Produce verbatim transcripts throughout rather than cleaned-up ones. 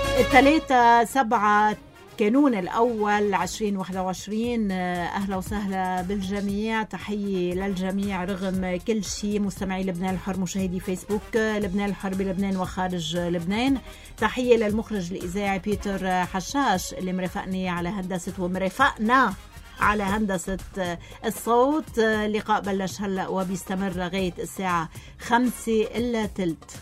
الثلاثة سبعة كانون الأول عشرين واحد وعشرين. أهلا وسهلا بالجميع، تحية للجميع رغم كل شيء. مستمعي لبنان الحر، مشاهدي فيسبوك لبنان الحر بلبنان وخارج لبنان، تحية للمخرج الإذاعي بيتر حشاش اللي مرافقني على هندسة ومرافقنا على هندسة الصوت. اللقاء بلش هلأ وبيستمر لغاية الساعة خمسة إلا تلت.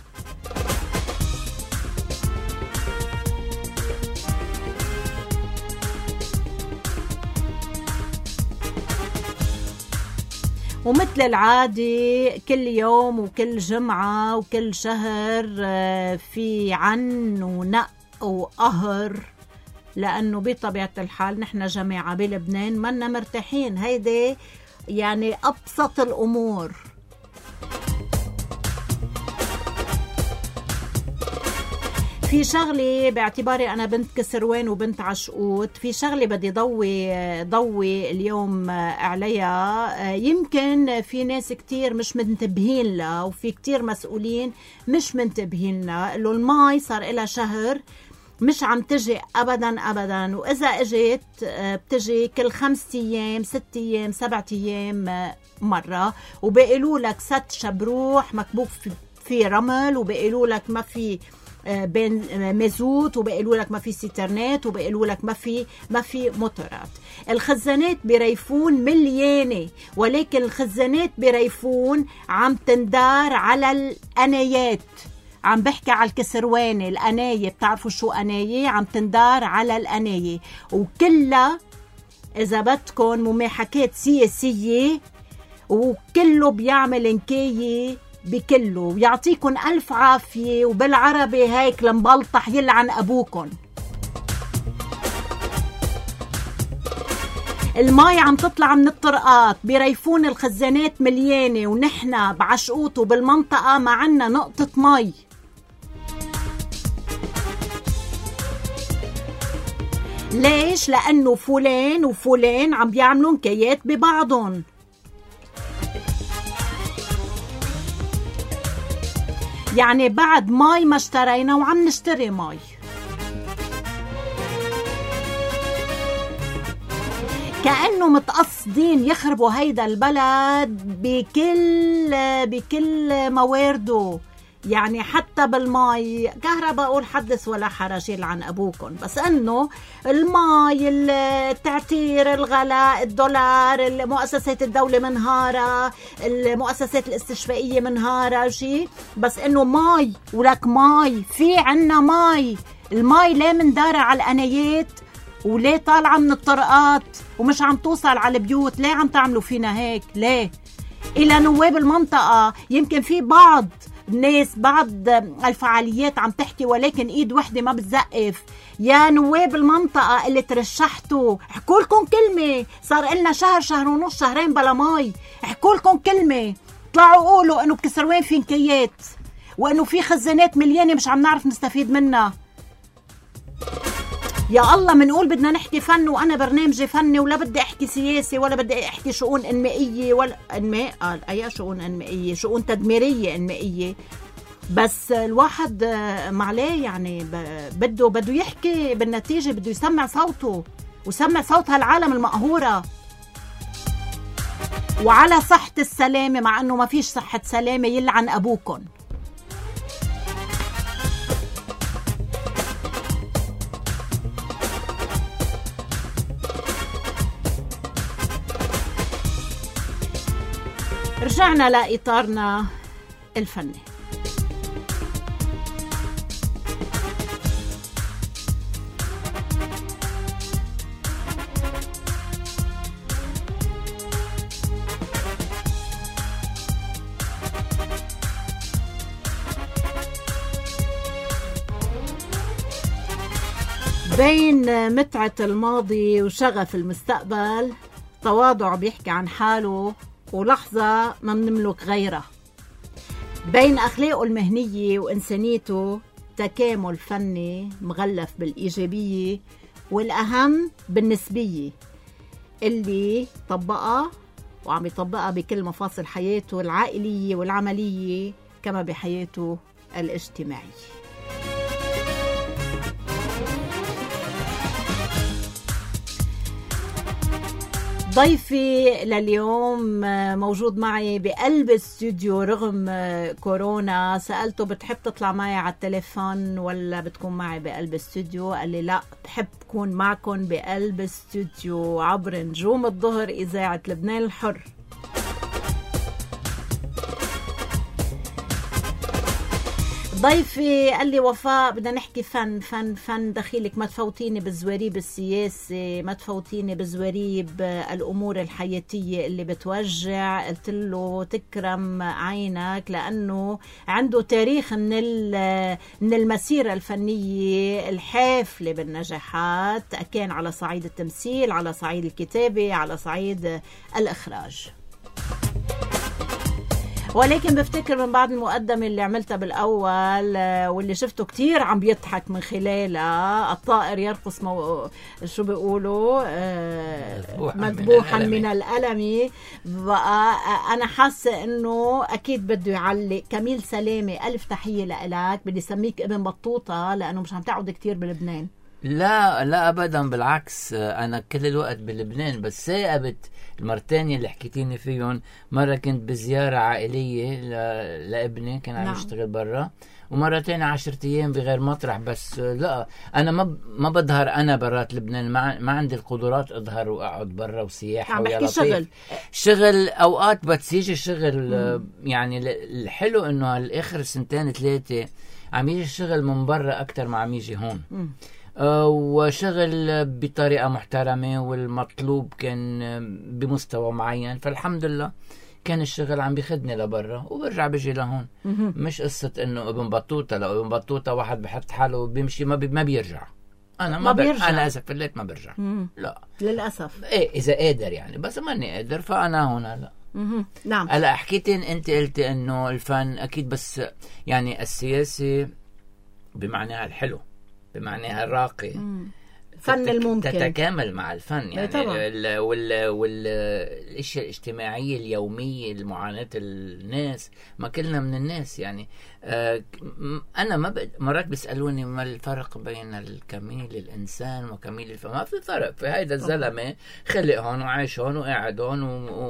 ومثل العادة كل يوم وكل جمعة وكل شهر في عن ونق وقهر، لأنه بطبيعة الحال نحن جماعة بلبنان منا مرتاحين. هيدي يعني أبسط الأمور. في شغلة باعتباري أنا بنت كسروان وبنت عشقوت، في شغلة بدي ضوي ضوي اليوم عليها. يمكن في ناس كتير مش منتبهين لها، وفي كتير مسؤولين مش منتبهين لها. اللي الماي صار إلها شهر مش عم تجي أبدا أبدا، وإذا اجت بتجي كل خمس أيام ست أيام سبعة أيام مرة، وبيقولوا لك ست شبروح مكبوب في رمل، وبيقولوا لك ما في بين مازوت، وبيقولوا لك ما في سيترنات، وبيقولوا لك ما في ما في موتورات. الخزانات بريفون مليانه، ولكن الخزانات بريفون عم تندار على القنايات. عم بحكي على الكسرواني، القناية بتعرفوا شو قناية؟ عم تندار على القناية، وكلها إذا بدكم مماحكات سياسية، وكله بيعمل انكاية بكله. ويعطيكم ألف عافية، وبالعربي هيك لمبلطح يلعن أبوكم. الماي عم تطلع من الطرقات بريفون، الخزانات مليانة، ونحن بعشقوط وبالمنطقة ما عنا نقطة مي. ليش؟ لأنه فلان وفلان عم بيعملوا نكايات ببعضهم. يعني بعد ماي ما اشترينا وعم نشتري ماي. كأنه متقصدين يخربوا هيدا البلد بكل بكل موارده. يعني حتى بالماي كهرباء، أقول حدث ولا حرج يلعن أبوكم. بس أنه الماي، التعتير، الغلاء، الدولار، مؤسسات الدولة منهارة، المؤسسات الاستشفائية منهارة شيء، بس أنه ماي ولك ماي، في عنا ماي. الماي ليه مندارة على القنايات، وليه طالعة من الطرقات ومش عم توصل على البيوت؟ ليه عم تعملوا فينا هيك؟ ليه؟ إلى نواب المنطقة يمكن في بعض الناس بعض الفعاليات عم تحكي، ولكن ايد وحده ما بتزقف. يا نواب المنطقه اللي ترشحتوا، احكوا لكم كلمه. صار لنا شهر شهر ونص شهرين بلا مي، احكوا لكم كلمه. طلعوا قولوا انه بكسروان في نكيات، وانه في خزانات مليانه مش عم نعرف نستفيد منها. يا الله، منقول بدنا نحكي فن، وانا برنامجي فني، ولا بدي احكي سياسي، ولا بدي احكي شؤون انمائيه، ولا انماء قال اي شؤون انمائيه، شؤون تدميريه انمائيه. بس الواحد معليه يعني بده بده يحكي بالنتيجه، بده يسمع صوته وسمع صوت هالعالم المقهوره. وعلى صحه السلامه، مع انه ما فيش صحه سلامه، يلعن ابوكم. رجعنا لإطارنا الفني. بين متعة الماضي وشغف المستقبل، تواضع بيحكي عن حاله، ولحظة ما بنملك غيرها. بين أخلاقه المهنية وإنسانيته تكامل فني مغلف بالإيجابية، والأهم بالنسبية اللي طبقها وعم يطبقها بكل مفاصل حياته العائلية والعملية، كما بحياته الاجتماعية. ضيفي لليوم موجود معي بقلب الاستوديو رغم كورونا. سألته بتحب تطلع معي على التليفون ولا بتكون معي بقلب الاستوديو؟ قال لي لا، بحب كون معكم بقلب الاستوديو عبر نجوم الظهر إذاعة لبنان الحر. ضيفي قال لي وفاء بدنا نحكي فن فن فن دخيلك، ما تفوتيني بالزواريب السياسي، ما تفوتيني بالزواريب الأمور الحياتية اللي بتوجع. قلت له تكرم عينك لأنه عنده تاريخ من من المسيرة الفنية الحافلة بالنجاحات، كان على صعيد التمثيل، على صعيد الكتابة، على صعيد الإخراج. ولكن بفتكر من بعد المقدمة اللي عملتها بالأول واللي شفته كتير عم بيضحك من خلالها، الطائر يرقص مو... شو بيقولوا آه... مذبوحا من الألم، بقى أنا حاسة إنه أكيد بده يعلق. كميل سلامة، ألف تحية لإلك، بدي سميك ابن بطوطة لأنه مش عم تعود كتير بلبنان. لا لا أبدا، بالعكس أنا كل الوقت بلبنان، بس ثاقبت المرتين اللي حكيتيني فيهم. مرة كنت بزيارة عائلية ل... لابني كان عم نعم. يشتغل برا، ومرة تانية عشرة أيام بغير مطرح. بس لا أنا ما ب... ما بظهر أنا برات لبنان، ما, ما عندي القدرات أظهر وأقعد برا وسياحة ويا لطيف. شغل شغل أوقات بتسيجي شغل مم. يعني الحلو إنه هالآخر سنتين ثلاثة عم يجي الشغل من برا أكتر ما عم يجي هون. مم. وشغل بطريقة محترمة، والمطلوب كان بمستوى معين، فالحمد لله كان الشغل عم بيخدني لبرا وبرجع بيجي لهون. مش قصة انه ابن بطوطة، لو ابن بطوطة واحد بحط حاله وبيمشي ما, بي ما بيرجع. انا ما, ما بيرجع. انا اسف الليت ما برجع. مم. لا للأسف. ايه اذا قادر يعني، بس ماني قادر فانا هنا لا. نعم. هلا حكيتين انت قلت انه الفن اكيد، بس يعني السياسي بمعناها الحلو، بمعناها الراقي، فن الممكن تتكامل مع الفن يعني وال وال والاشياء الاجتماعيه اليوميه، المعاناه الناس، ما كلنا من الناس يعني. آه انا ما ب... مرات بيسالوني ما الفرق بين الكميل الانسان وكميل الفن. ما في فرق، في هيدا الزلمه خلق هون وعايش هون وقاعد هون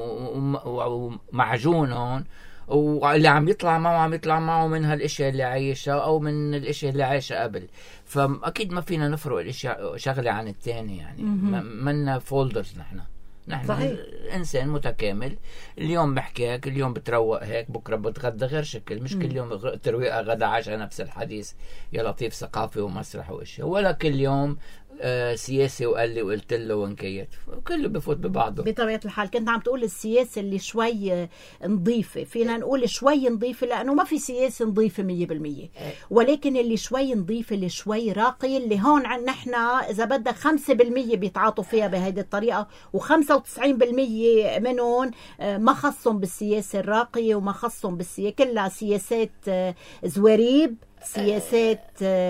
ومعجون هون، واللي عم يطلع معه عم يطلع معه من هالاشياء اللي عايشها او من الاشياء اللي عايشها قبل. فاكيد ما فينا نفرق الاشياء شغله عن الثاني يعني. منا فولدرز نحن نحن صحيح. انسان متكامل، اليوم بحكي هيك، اليوم بتروق هيك، بكره بتغدى غير شكل، مش كل يوم ترويقه غدا عشاء نفس الحديث يا لطيف، ثقافي ومسرح واشياء، ولا كل يوم آه سياسي وقال لي وقلت له وانكيت، كله بفوت ببعضه بطبيعه الحال. كنت عم تقول السياسه اللي شوي نظيفه، فينا نقول شوي نظيفه لانه ما في سياسه نظيفه مية بالمية، ولكن اللي شوي نظيفه، اللي شوي راقي، اللي هون عن نحن اذا بدك خمسة بالمية بيتعاطوا فيها بهيدي الطريقه، وخمسة وتسعين بالمية منهم ما خصهم بالسياسه الراقيه وما خصهم بالسياسه، كلها سياسات زواريب، سياسات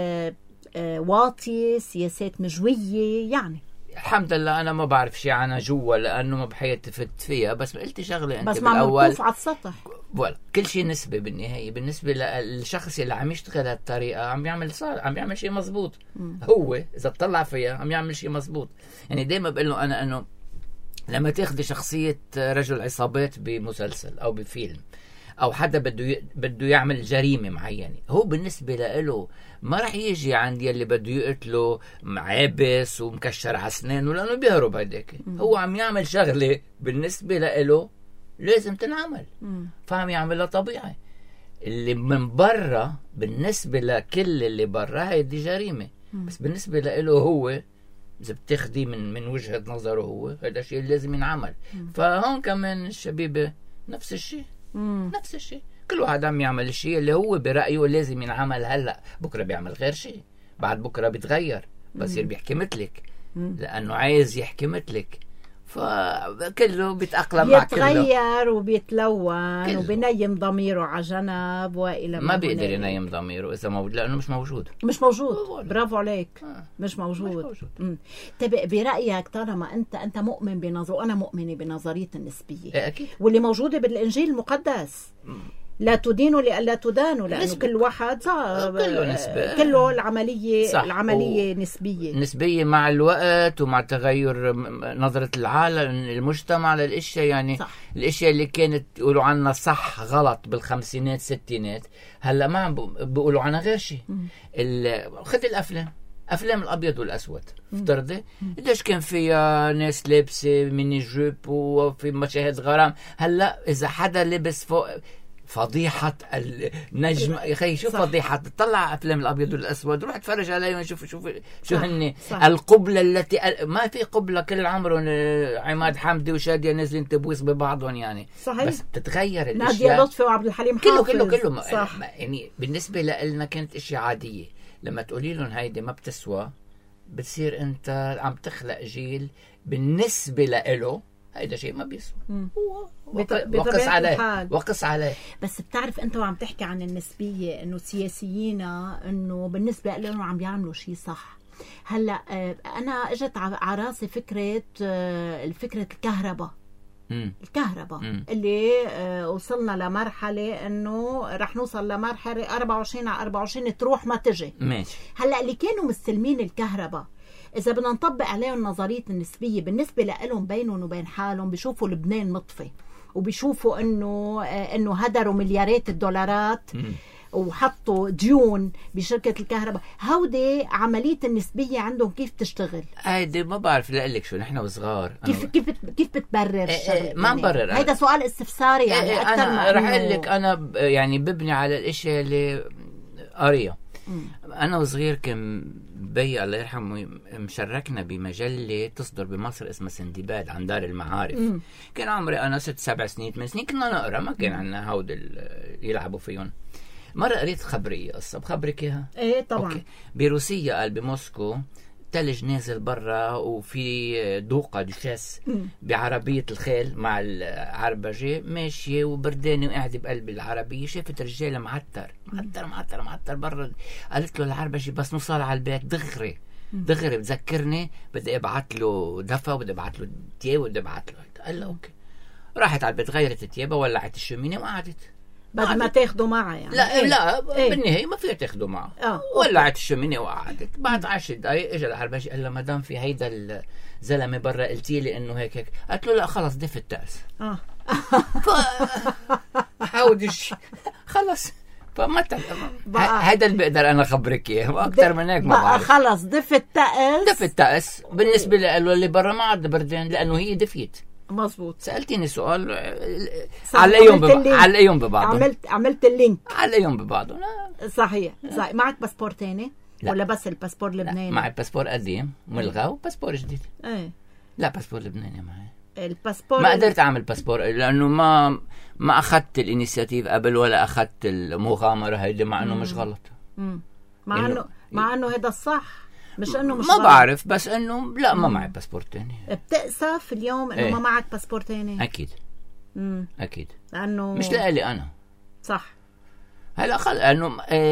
واطية، سياسات مجوية يعني. الحمد لله أنا ما بعرف شيء عنها جوا لأنه ما بحياتي فت فيها، بس قلت شغلة أنت بس بالأول بس ما على السطح. ولا كل شيء نسبة بالنهاية. بالنسبة للشخص اللي عم يشتغل هالطريقة عم يعمل صار عم يعمل شيء مزبوط. م. هو إذا تطلع فيها عم يعمل شيء مزبوط. يعني دايما بقول له أنا أنه لما تاخدي شخصية رجل عصابات بمسلسل أو بفيلم، أو حدا بده ي... بده يعمل جريمة معينة، هو بالنسبة له ما رح يجي عند يلي بده يقتله عابس ومكشر على أسنانه لأنه بيهرب هداك. هو عم يعمل شغلة بالنسبة له لازم تنعمل، فعم يعملها طبيعي. اللي من برا بالنسبة لكل اللي برا هيدي جريمة، بس بالنسبة له هو إذا بتاخدي من من وجهة نظره هو هذا الشيء لازم ينعمل. فهون كمان الشبيبة نفس الشيء. مم. نفس الشيء، كل واحد عم يعمل الشيء اللي هو برأيه لازم ينعمل. هلأ بكرة بيعمل غير شيء، بعد بكرة بيتغير، بصير بيحكي مثلك لأنه عايز يحكي مثلك، فكله بيتأقلم مع كله، بيتغير وبيتلون وبينيم ضميره على جنب وإلى ما بيقدر ينيم ضميره إذا موجود، لأنه مش موجود مش موجود برافو عليك. آه. مش موجود, مش موجود. طيب برأيك طالما أنت أنت مؤمن بنظر وأنا مؤمنة بنظرية النسبية أكيد. واللي موجودة بالإنجيل المقدس، لا تدينوا لألا تدانوا، لأنه نسبة. كل واحد كله نسبة. كله العملية صح. العملية و... نسبية نسبية مع الوقت ومع تغير نظرة العالم المجتمع للأشياء. يعني صح. الأشياء اللي كانت يقولوا عنها صح غلط بالخمسينات ستينات هلا ما عم بيقولوا عنها غير شيء. ال... خذ الأفلام، أفلام الأبيض والأسود افترضي قديش كان فيها ناس لابسة ميني جوب وفي مشاهد غرام. هلا إذا حدا لبس فوق فضيحة النجم يا أخي، شوف فضيحة، تطلع أفلام الأبيض والأسود روح تفرج عليهم شوف شوف شو هن القبلة التي ما في قبلة كل عمرهم عماد حمدي وشادية نازلين تبوس ببعضهم يعني. صحيح. بس بتتغير الأشياء، نادية لطفي وعبد الحليم كله حافظ كله كله صح. يعني بالنسبة لنا كانت أشياء عادية. لما تقولي لهم هيدي ما بتسوى بتصير أنت عم تخلق جيل بالنسبة له هيدا شيء ما بيسوى. وقص عليه وقص عليه. بس بتعرف انت وعم تحكي عن النسبيه انه سياسيينا انه بالنسبه لهم عم بيعملوا شيء صح. هلا انا اجت على راسي فكره الفكره الكهرباء. مم. الكهرباء مم. اللي وصلنا لمرحله انه رح نوصل لمرحله أربعة وعشرين على أربعة وعشرين تروح ما تجي. ماشي. هلا اللي كانوا مستلمين الكهرباء إذا بدنا نطبق عليهم نظرية النسبية بالنسبة لهم بينهم وبين حالهم بيشوفوا لبنان مطفي وبيشوفوا إنه إنه هدروا مليارات الدولارات م. وحطوا ديون بشركة الكهرباء. هودي عملية النسبية عندهم كيف تشتغل؟ هيدي ما بعرف لقلك شو نحن وصغار كيف كيف كيف بتبرر؟ اه اه ما ببرر. هيدا سؤال استفساري يعني اه أكثر. أنا رح أقول لك أنا يعني ببني على الأشياء اللي قارية. أنا وصغير كان بي الله يرحمه مشركنا بمجلة تصدر بمصر اسمها سندباد عن دار المعارف. مم. كان عمري أنا ست سبع سنين ثمان سنين كنا نقرأ، ما كان عندنا هود يلعبوا فيهم. مرة قريت خبرية قصة بخبرك إياها. إيه طبعا. أوكي. بروسيا قال بموسكو تلج نازل برا وفي دوقة دشاس بعربية الخيل مع العربجة ماشية وبردانة وقاعدة بقلب العربية. شافت رجالة معتر معتر معتر معتر برا. قالت له العربجة بس نوصل على البيت دغري دغري بتذكرني بدي ابعت له دفا وبدي ابعت له تياب وبدي ابعت له. قال له اوكي. راحت على البيت غيرت التيابة ولعت الشمينة وقعدت. بعد ما تاخدوا معها يعني. لا إيه؟ لا إيه؟ بالنهاية ما فيها تاخدوا معها. آه. ولعت الشمينة وقعدت. بعد عشر دقايق اجى العربجي قال له ما دام في هيدا الزلمة برا قلتي لي انه هيك هيك. قالت له لا خلص دف التأس. اه ف حاودش خلص. فما هذا اللي بقدر انا اخبرك اياه واكثر من هيك ما بعرف. خلص دف التأس. دف التأس بالنسبة له اللي برا ما عاد بردان لانه هي دفيت. مظبوط. سألتيني سؤال عليهم بب... عليهم ببعضهم. عملت عملت اللينك عليهم ببعضهم. صحيح صحيح. معك باسبور تاني لا. ولا بس الباسبور اللبناني؟ معي باسبور قديم ملغى وباسبور جديد. ايه لا باسبور لبناني معي. الباسبور ما قدرت اعمل باسبور لانه ما ما اخذت الانيشيتيف قبل ولا اخذت المغامره هيدي مع انه مش غلط. مم. مع انه مع انه هذا الصح مش انه مش ما غلط. بعرف بس انه لا ما معي باسبور تاني. بتأسف اليوم انه ايه؟ ما معك باسبور تاني؟ اكيد. امم اكيد لانه مش لإلي انا. صح. هلا خل انه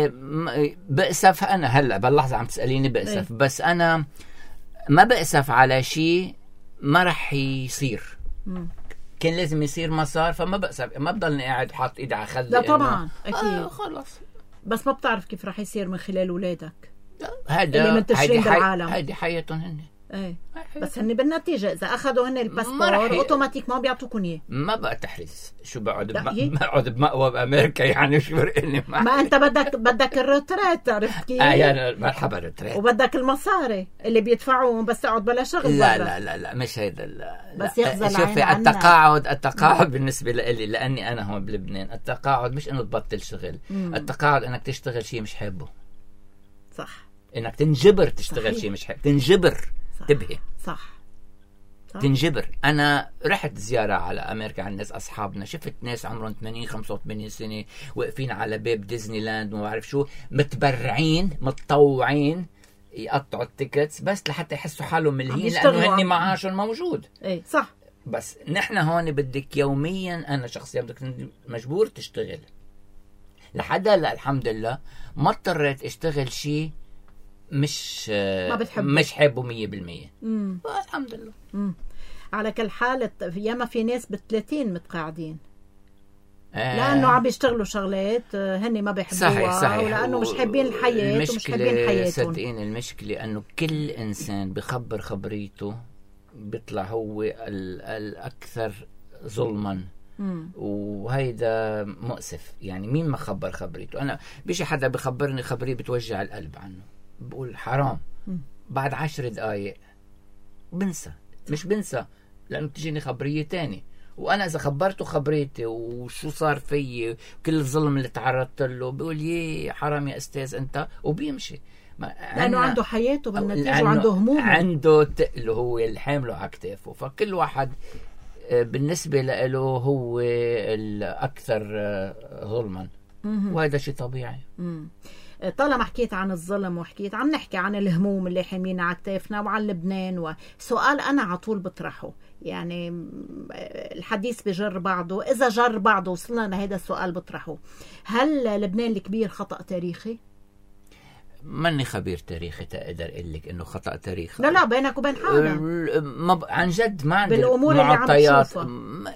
بأسف انا هلا باللحظه عم تساليني بأسف ايه؟ بس انا ما بأسف على شيء ما رح يصير. مم. كان لازم يصير ما صار فما بأسف. ما بضلني قاعد حاط ايدي على خدي. لا طبعا اكيد. آه خلص. بس ما بتعرف كيف رح يصير من خلال اولادك هذا اللي منتشرين بالعالم. هيدي حياتهم هن. ايه بس هن بالنتيجه اذا اخذوا هن الباسبور اوتوماتيك ما بيعطوكم اياه. ما بقى تحريز. شو بقعد بقعد بمأوى بامريكا يعني شو فرقني ما, ما انت بدك بدك الروترات عرفت كيف؟ اه يعني مرحبا روترات. وبدك المصاري اللي بيدفعوهم بس تقعد بلا شغل. لا لا لا لا مش هيدا. بس يخزل شوفي التقاعد التقاعد بالنسبه لي لاني انا هون بلبنان التقاعد مش انه تبطل شغل. مم. التقاعد انك تشتغل شيء مش حابه. صح. انك تنجبر تشتغل شيء مش حابه. تنجبر تبهي. صح. صح تنجبر. انا رحت زياره على امريكا على الناس اصحابنا شفت ناس عمرهم ثمانين خمسة وثمانين سنه واقفين على باب ديزني لاند وما بعرف شو متبرعين متطوعين يقطعوا التيكتس بس لحتى يحسوا حالهم ملهين لانه هن معاشهم موجود. ايه صح. بس نحن هون بدك يوميا انا شخصيا بدك مجبور تشتغل لحد هلا الحمد لله ما اضطريت اشتغل شيء مش ما بتحبه. مش حابه مية بالمية. الحمد لله. مم. على كل حال ياما في ناس بالثلاثين متقاعدين. آه لانه عم بيشتغلوا شغلات هن ما بيحبوها، صحيح صحيح، ولانه مش حابين الحياه ومش حابين حياتهم. صدقين المشكله انه كل انسان بخبر خبريته بيطلع هو الاكثر ظلما. مم. وهيدا مؤسف. يعني مين ما خبر خبريته؟ انا بيجي حدا بخبرني خبريه بتوجع القلب عنه، بقول حرام. مم. بعد عشر دقايق بنسى. مش بنسى لانه بتجيني خبريه تاني، وانا اذا خبرته خبريتي وشو صار فيي وكل الظلم اللي تعرضت له بقول يي حرام يا استاذ انت، وبيمشي. لانه عنده حياته بالنتيجه وعنده همومه، عنده تقله هو اللي حامله على كتافه. فكل واحد بالنسبه له هو الاكثر ظلما، وهذا شيء طبيعي. مم. طالما حكيت عن الظلم وحكيت عم نحكي عن الهموم اللي حامينا على كتافنا وعن لبنان، وسؤال انا على طول بطرحه، يعني الحديث بجر بعضه، اذا جر بعضه وصلنا لهذا السؤال بطرحه، هل لبنان الكبير خطأ تاريخي؟ ماني خبير تاريخي تقدر اقول لك انه خطأ تاريخي. لا لا بينك وبين حالك ما عن جد ما عندي بالامور اللي عم تشوفها. ما,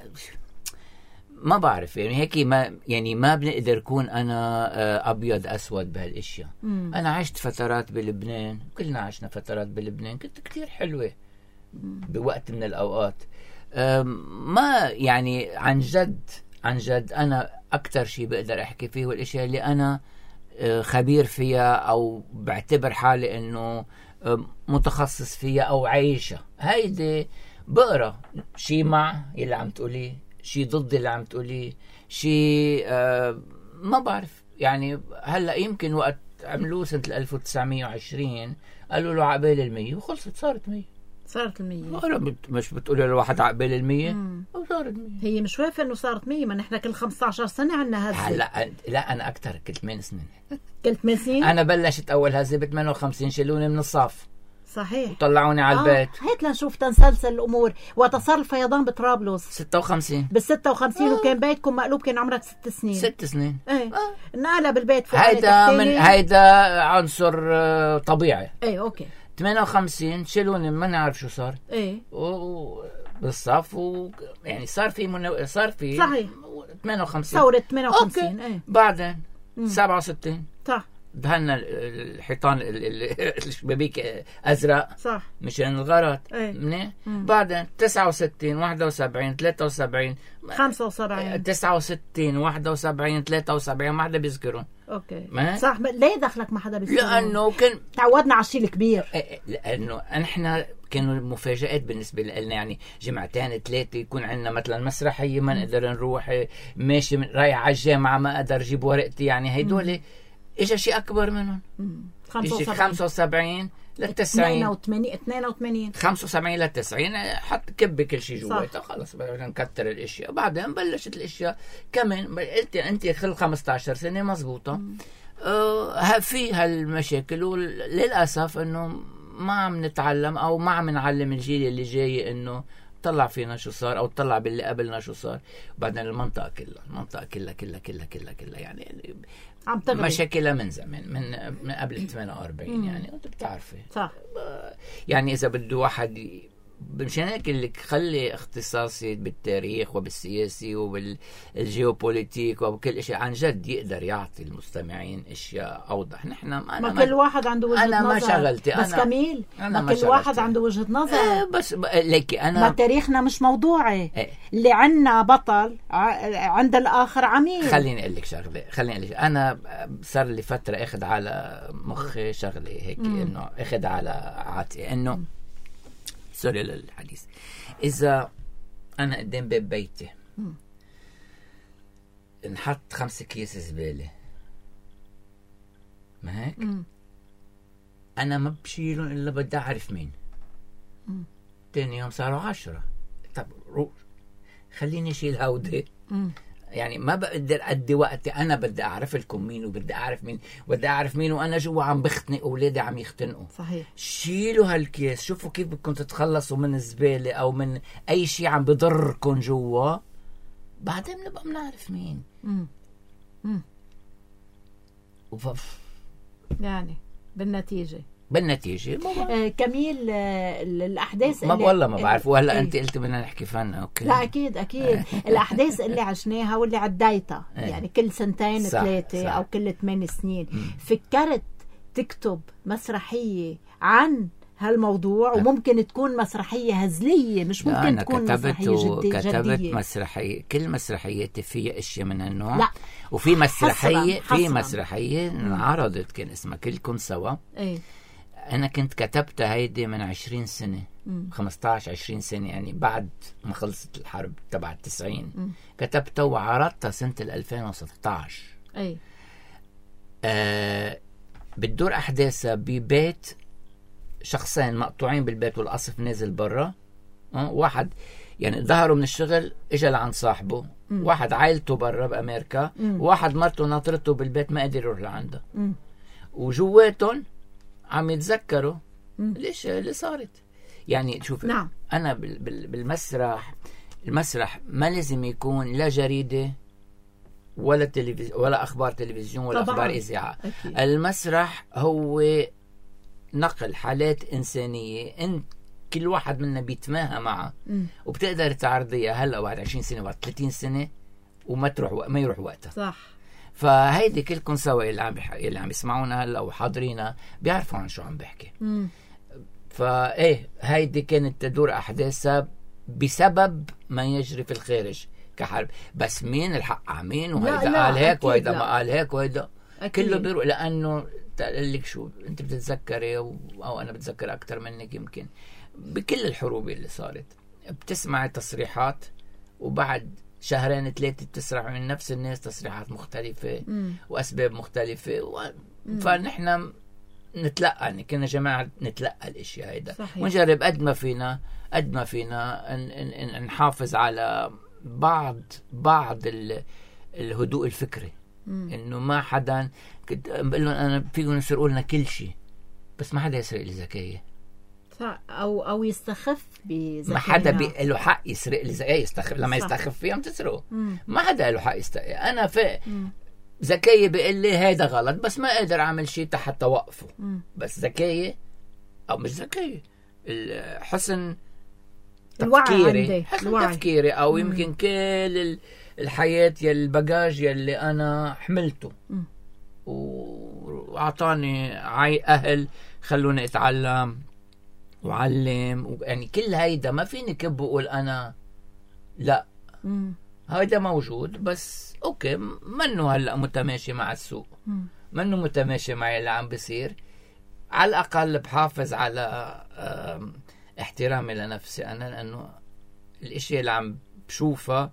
ما بعرف يعني هيك، ما يعني ما بنقدر اكون انا ابيض اسود بهالاشياء. مم. انا عشت فترات بلبنان، كلنا عشنا فترات بلبنان كنت كتير حلوه بوقت من الاوقات. ما يعني عن جد عن جد انا اكثر شيء بقدر احكي فيه والاشياء اللي انا خبير فيها او بعتبر حالي انه متخصص فيها او عايشة. هيدي بقرا شيء مع اللي عم تقوليه، شيء ضد اللي عم تقوليه، شيء آه ما بعرف. يعني هلا يمكن وقت عملوه سنة ألف وتسعمية وعشرين قالوا له عقبال المية وخلصت، صارت مية. صارت المية. مش بتقولي لواحد عقبال المية وصارت مية. هي مش وافة انه صارت مية، ما نحن كل خمسة عشر سنة عنا هزة. لا لا انا اكثر، كل ثمان سنين. كل ثمان سنين؟ انا بلشت اول هزة ب ثمانية وخمسين، شيلوني من الصف. صحيح. وطلعوني على البيت. آه. هيك لنشوف تنسلسل الامور. وتصار الفيضان بطرابلس ستة وخمسين. بال ستة وخمسين. آه. وكان بيتكم مقلوب، كان عمرك ست سنين. ست سنين. ايه. آه. انقلب البيت فوق. هيدا من هيدا عنصر طبيعي. ايه اوكي. ثمانية وخمسين شيلوني ما نعرف شو صار. ايه. و... بالصف و... يعني صار في منو... صار في صحيح ثمانية وخمسين ثورة ثمانية وخمسين. ايه. بعدين مم. سبعة وستين صح، دهنا الحيطان الشبابيك ازرق صح مشان الغرض. ايه. منيح. بعدين تسعة وستين واحد وسبعين ثلاثة وسبعين خمسة وسبعين تسعة وستين واحد وسبعين ثلاثة وسبعين ما حدا بيذكرون. اوكي ما؟ صح. ليه دخلك ما حدا بيذكرون؟ لانه كان تعودنا على الشيء الكبير. لانه نحن كانوا مفاجآت بالنسبة لنا، يعني جمعتين ثلاثة يكون عندنا مثلا مسرحية ما نقدر نروح، ماشي رايح على الجامعة ما أقدر أجيب ورقتي، يعني هيدول إجا شيء أكبر منهم. إجا خمسة وسبعين للتسعين اثنين وثمانين خمسة وسبعين للتسعين حط كب كل شيء جواته، خلص بدنا نكتر الاشياء. بعدين بلشت الاشياء كمان قلت انت خل خمسة عشر سنه مزبوطه. آه في هالمشاكل، وللاسف انه ما عم نتعلم او ما عم نعلم الجيل اللي جاي انه طلع فينا شو صار او طلع باللي قبلنا شو صار. بعدين المنطقه كلها المنطقه كلها كلها كلها كلها كلها يعني عم تغري مشاكلها من زمان، من من قبل ثمانية وأربعين. يعني انت بتعرفي صح. يعني اذا بده واحد مشان هيك لك خلي اختصاصي بالتاريخ وبالسياسي وبالجيوبوليتيك وبكل شيء عن جد يقدر يعطي المستمعين اشياء اوضح. نحن ما, ما كل واحد عنده وجهة أنا نظر. ما شغلتي بس أنا كميل أنا ما كل واحد عنده وجهة نظر. اه بس ليكي انا ما تاريخنا مش موضوعي. ايه. اللي عنا بطل عند الاخر عميل. خليني اقول لك شغله خليني اقول لك انا صار لي فتره اخذ على مخي شغله هيك انه اخذ على عاتقي انه سوري للحديث، إذا أنا قدام باب بيتي م. نحط خمس كيس زبالة ما هيك م. أنا ما بشيلهم إلا بدي أعرف مين. م. تاني يوم صاروا عشرة. طب روح خليني أشيل هودي. يعني ما بقدر أدي وقتي، أنا بدي أعرف لكم مين وبدي أعرف مين بدي أعرف مين وأنا جوا عم بختنق أولادي عم يختنقوا. صحيح. شيلوا هالكيس، شوفوا كيف بدكم تتخلصوا من الزبالة أو من أي شيء عم بضركم جوا، بعدين نبقى بنعرف مين. امم امم وف... يعني بالنتيجة بالنتيجة آه كميل آه الأحداث ما اللي والله ما بعرف. وهلا إيه؟ أنت قلت بدنا نحكي فن. أوكي. لا أكيد أكيد الأحداث اللي عشناها واللي عديتها يعني كل سنتين ثلاثة أو كل ثمان سنين م. فكرت تكتب مسرحية عن هالموضوع؟ وممكن تكون مسرحية هزلية، مش ممكن أنا تكون كتبت مسرحية جدية. كتبت جدية. مسرحية، كل مسرحياتي فيها اشياء من هالنوع. لا. وفي مسرحية حصراً. في حصراً. مسرحية انعرضت كان اسمها كلكم سوا. ايه. أنا كنت كتبتها هيدي من عشرين سنة، خمستاشر عشرين سنة، يعني بعد ما خلصت الحرب تبع التسعين. م. كتبتها وعرضتها سنة الألفين وستاشر. ايه. آه بتدور أحداثها ببيت شخصين مقطوعين بالبيت والقصف نازل برا. أه؟ واحد يعني ظهروا من الشغل اجى لعند صاحبه. م. واحد عائلته برا بأمريكا. م. واحد مرته ناطرته بالبيت ما قدر يروح لعنده. م. وجواتهم عم يتذكروا ليش اللي صارت. يعني شوف. نعم. أنا بالمسرح، المسرح ما لازم يكون لا جريدة ولا تلفزيون ولا أخبار تلفزيون ولا طبعاً. أخبار إذاعة. المسرح هو نقل حالات إنسانية أنت كل واحد منا بيتماهى معها. م. وبتقدر تعرضيها هلا بعد عشرين سنة بعد ثلاثين سنة وما تروح و... ما يروح وقتها. صح. فهيدي كلكم سوا اللي عم بح... اللي عم يسمعونا هلا وحاضرينا بيعرفوا عن شو عم بحكي. م. فايه هيدي كانت تدور أحداثها بسبب ما يجري في الخارج كحرب. بس مين الحق على مين؟ وهيدا قال هيك وهيدا ما قال هيك وهيدا كله بيروح. لأنه قال لك شو انت بتتذكري او انا بتذكر اكثر منك يمكن بكل الحروب اللي صارت. بتسمعي تصريحات وبعد شهرين ثلاثه بتسمع من نفس الناس تصريحات مختلفه. م. واسباب مختلفه و... فنحن نتلقى يعني كنا جماعه نتلقى الاشياء هيدا ونجرب قد ما فينا قد ما فينا ن... ن... نحافظ على بعض بعض ال... الهدوء الفكري. مم. انه ما حدا كنت بقول لهم انا فيكم يسرقوا لنا كل شيء بس ما حدا يسرق لي زكاية او او يستخف بزكاية. ما حدا بي... له حق يسرق لي زكاية. يستخف لما صح. يستخف فيهم تسرقوا. ما حدا له حق يستخف. انا في زكاية بيقول لي هيدا غلط بس ما قادر اعمل شيء حتى وقفه. مم. بس زكاية او مش زكاية حسن تفكيري حسن الوعي. تفكيري او مم. يمكن كل الحياة يا الباجاج يلي أنا حملته م. وأعطاني عي أهل خلوني أتعلم وعلم يعني كل هيدا ما فيني كب وقول أنا لا. م. هيدا موجود بس أوكي منه هلأ متماشي مع السوق. م. منه متماشي مع اللي عم بيصير. على الأقل بحافظ على احترامي لنفسي أنا لأنه الاشياء اللي عم بشوفها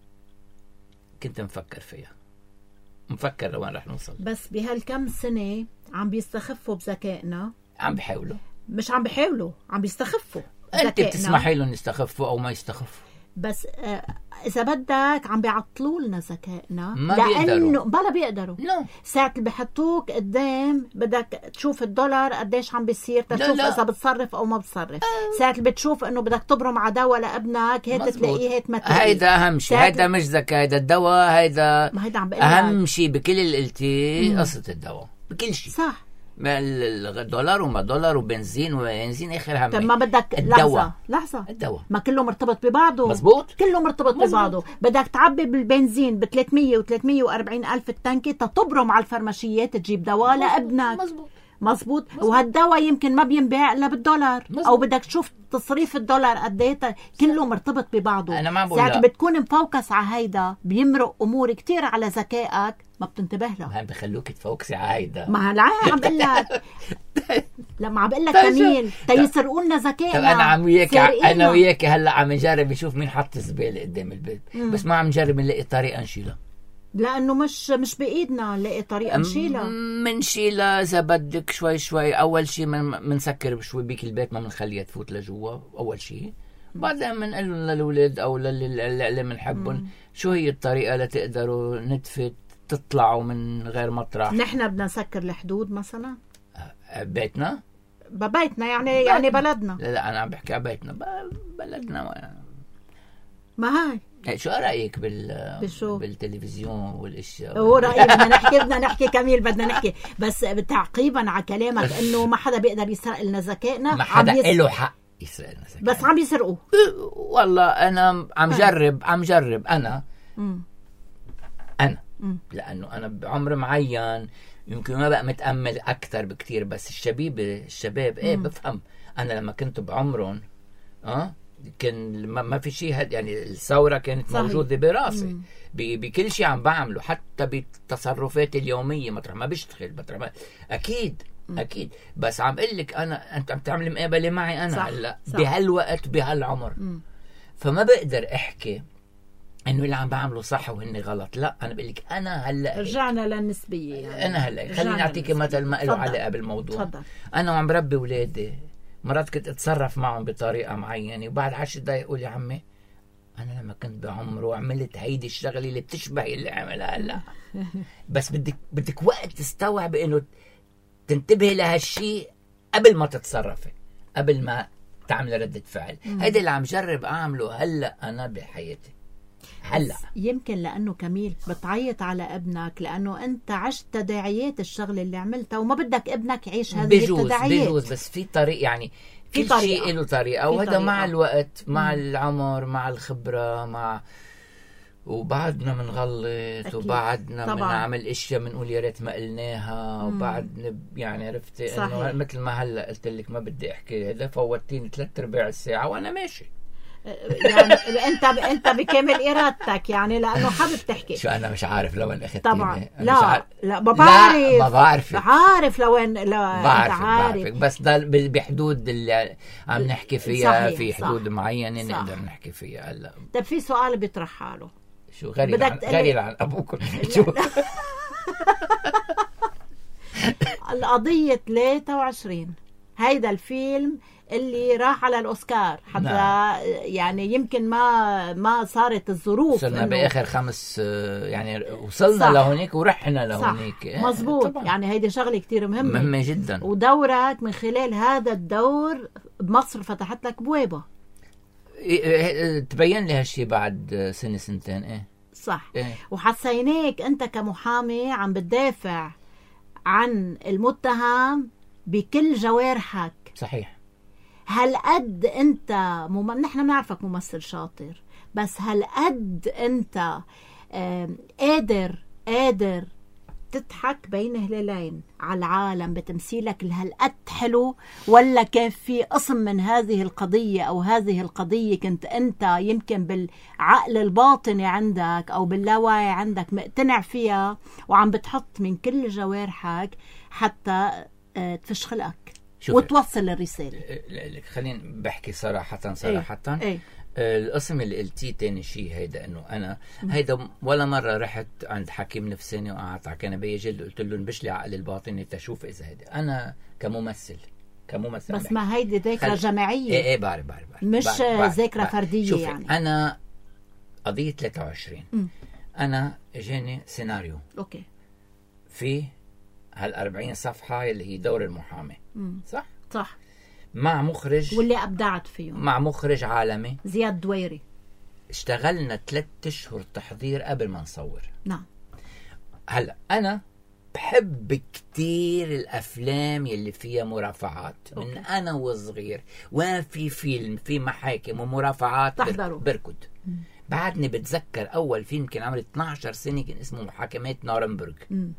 كنت مفكر فيها مفكر لوين رح نوصل. بس بهالكم سنة عم بيستخفوا بذكائنا. عم بيحاولوا مش عم بيحاولوا عم بيستخفوا. انت بتسمحي لهم يستخفوا او ما يستخفوا بس آه اذا بدك عم بيعطلوا لنا ذكائنا ما بيقدروا بلا بيقدروا. no. ساعة اللي بحطوك قدام بدك تشوف الدولار قديش عم بيصير تشوف اذا بتصرف او ما بتصرف. آه. ساعة اللي بتشوف انه بدك تبرم على دواء لابنك هيك تلاقيه هيك ما تلاقيه. هيدا اهم شيء. هيدا مش ذكاء. هيدا الدواء. هيدا ما هيدا عم اهم شيء بكل اللي قلتيه. قصة الدواء بكل شيء صح. الدولار وما دولار وبنزين وبنزين اخر هم. طب ما بدك لحظه لحظه الدواء ما كله مرتبط ببعضه. مزبوط. كله مرتبط مزبوط. ببعضه. بدك تعبي بالبنزين ب ثلاثمية وثلاثمية وأربعين الف التنكي تطبرم على الفرماشيات تجيب دواء لابنك. مزبوط مزبوط. وهالدواء يمكن ما بينباع الا بالدولار. مزبوط. او بدك تشوف تصريف الدولار قد ايه. كله مرتبط ببعضه. انا ما بقول ساعات بتكون مفوكس على هيدا بيمرق امور كتير على ذكائك ما بتنتبه له. ما بخلوك تفوكسي على هيدا. ما هلا عم بقول لك لما عم بقول لك كميل تيسرقوا لنا ذكائنا. انا عم وياك انا وياك هلا عم نجرب نشوف مين حط الزباله قدام البيت. مم. بس ما عم نجرب نلاقي طريقه نشيلها لانه مش مش بايدنا نلاقي طريقه نشيلها. منشيلها اذا بدك شوي شوي. اول شيء منسكر بشوي بيك البيت ما بنخليها تفوت لجوا اول شيء. بعدين بنقول لهم للاولاد او للي بنحبهم شو هي الطريقه لتقدروا ندفت تطلعوا من غير مطرح. نحن بدنا نسكر الحدود مثلا بيتنا ببيتنا يعني بيتنا. يعني بلدنا. لا لا انا عم بحكي على بيتنا بلدنا ما هاي شو رايك بال بشو؟ بالتلفزيون والاشياء؟ هو رايي بدنا نحكي بدنا نحكي كميل بدنا نحكي بس تعقيبا على كلامك انه ما حدا بيقدر يسرق لنا ذكائنا. ما حدا يس... له حق يسرق لنا ذكائنا، بس عم يسرقوا. والله انا عم جرب عم جرب انا م. انا م. لانه انا بعمر معين يمكن ما بقى متامل اكثر بكتير، بس الشبيبه الشباب ايه م. بفهم. انا لما كنت بعمرهم اه كان ما في شيء هاد، يعني الثوره كانت صحيح. موجوده براسي بكل شيء عم بعمله، حتى بتصرفاتي اليوميه مطرح ما بشتغل مطرح ما اكيد م. اكيد. بس عم اقول لك انا انت عم تعمل مقابله معي انا هلا بهالوقت بهالعمر، م. فما بقدر احكي انه اللي عم بعمله صح وهني غلط. لا انا بقول لك انا هلا رجعنا للنسبيه يعني. انا هلا خليني اعطيك مثل ما له علاقه بالموضوع. تفضل. انا وعم بربي اولادي مرات كنت اتصرف معهم بطريقه معينه، وبعد عشر دقايق يقول يا عمي انا لما كنت بعمره وعملت هيدي الشغله اللي بتشبه اللي عملها هلا. بس بدك بدك وقت تستوعب انه تنتبه لهالشيء قبل ما تتصرفي، قبل ما تعمل ردة فعل. هيدا اللي عم جرب اعمله هلا انا بحياتي هلا. يمكن لانه كميل بتعيط على ابنك لانه انت عشت تداعيات الشغله اللي عملتها وما بدك ابنك يعيش هذه بجوز التداعيات. بجوز بس في طريق، يعني في كل شيء له طريقه، وهذا مع الوقت مع مم. العمر مع الخبره مع وبعدنا منغلط وبعدنا بنعمل اشياء بنقول يا ريت ما قلناها، وبعدنا يعني عرفتي انه مثل ما هلا قلت لك ما بدي احكي هذا، فوتيني ثلاث ارباع الساعه وانا ماشي. يعني انت انت بكامل ارادتك يعني لانه حابب تحكي. شو انا مش عارف لوين اخذتيني. طبعا لا لا ما بعرف ما بعرف بعرف لوين. لا بعرف بعرف بس ضل بحدود اللي عم نحكي فيها. صحيح. في حدود صح. معينه صح. نقدر نحكي فيها هلا. طيب في سؤال بيطرح حاله. شو غريب عن غريب عن ابوكم شو القضيه ثلاثة وعشرين هيدا الفيلم اللي راح على الأوسكار حتى نعم. يعني يمكن ما ما صارت الظروف، وصلنا بآخر خمس يعني وصلنا صح. لهونيك ورحنا لهونيك. مزبوط طبعا. يعني هيدي شغلة كتير مهمة مهمة جدا، ودورك من خلال هذا الدور بمصر فتحت لك بوابة. تبين لي هالشي بعد سنة سنتين. ايه صح. إيه؟ وحسيناك انت كمحامي عم بتدافع عن المتهم بكل جوارحك. صحيح. هل قد انت مم... نحن بنعرفك ممثل شاطر، بس هل قد انت قادر قادر تضحك بين هلالين على العالم بتمثيلك الهالقد حلو، ولا كان في قسم من هذه القضية أو هذه القضية كنت أنت يمكن بالعقل الباطني عندك أو باللاوعي عندك مقتنع فيها وعم بتحط من كل جوارحك حتى تفش خلقك وتوصل الرسالة؟ خليني بحكي صراحة صراحة ايه؟ ايه؟ القسم اللي قلتيه تاني شيء هيدا انه انا هيدا ولا مرة رحت عند حكيم نفساني وقعدت على كنباية جلد قلت له انبش لي عقل الباطني تشوف اذا هيدا. انا كممثل كممثل بس ما هيدي ذاكرة جماعية. ايه ايه بعرف بعرف مش ذاكرة فردية. يعني انا قضية ثلاثة وعشرين م. انا اجاني سيناريو اوكي في هالأربعين صفحة اللي هي دور المحامي. م. صح؟ صح. مع مخرج واللي أبدعت فيه مع مخرج عالمي زياد دويري. اشتغلنا ثلاث اشهر تحضير قبل ما نصور. نعم. هلا أنا بحب كتير الأفلام يلي فيها مرافعات. أوكي. من أنا وصغير وين في فيلم في محاكم ومرافعات تحضروا بركض. م. بعدني بتذكر أول فيلم كان عمري اثنعش سنة كان اسمه محاكمات نورنبرغ. م.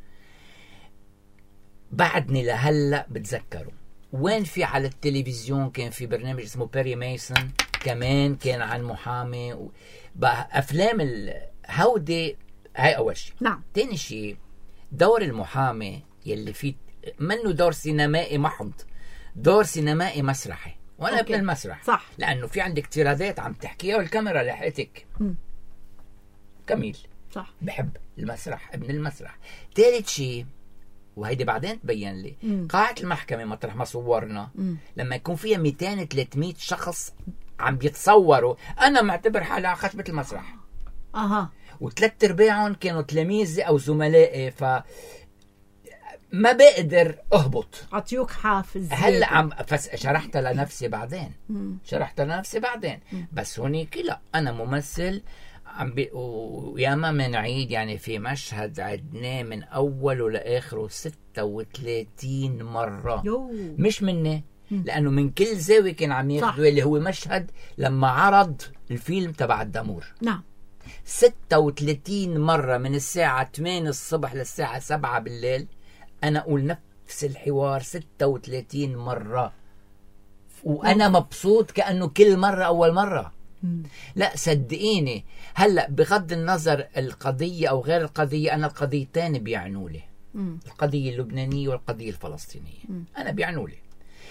بعدني لهلا بتذكره. وين في على التلفزيون كان في برنامج اسمه بيري ميسون كمان كان عن محامي و... بقى أفلام الهودي. هاي أول شيء. نعم. تاني شيء دور المحامي يلي فيه منه دور سينمائي محض، دور سينمائي مسرحي. وأنا أوكي. ابن المسرح. صح. لأنه في عندك تيرادات عم تحكيها والكاميرا لحقتك. م. كميل. صح. بحب المسرح ابن المسرح. ثالث شيء وهيدي بعدين تبين لي مم. قاعة المحكمة مطرح ما صورنا مم. لما يكون فيها مئتين ثلاثمية شخص عم بيتصوروا أنا معتبر حالي على خشبة المسرح. أها. وثلاث ارباعهم كانوا تلاميذي أو زملائي، ف ما بقدر أهبط. عطيوك حافز. هلا عم فس شرحت لنفسي بعدين. مم. شرحت لنفسي بعدين. مم. بس هونيك لا، أنا ممثل عم بي... وياما منعيد يعني في مشهد عدناه من أوله لآخره ستة وثلاثين مرة. يو. مش مني، لأنه من كل زاوية كان عم ياخدوا، اللي هو مشهد لما عرض الفيلم تبع الدمور. نعم. ستة وثلاثين مرة من الساعة ثمانية الصبح للساعة سبعة بالليل أنا أقول نفس الحوار ستة وثلاثين مرة، وأنا مبسوط كأنه كل مرة أول مرة. لا صدقيني، هلأ بغض النظر القضية أو غير القضية، أنا القضيتين بيعنوا لي، القضية اللبنانية والقضية الفلسطينية أنا بيعنوا لي.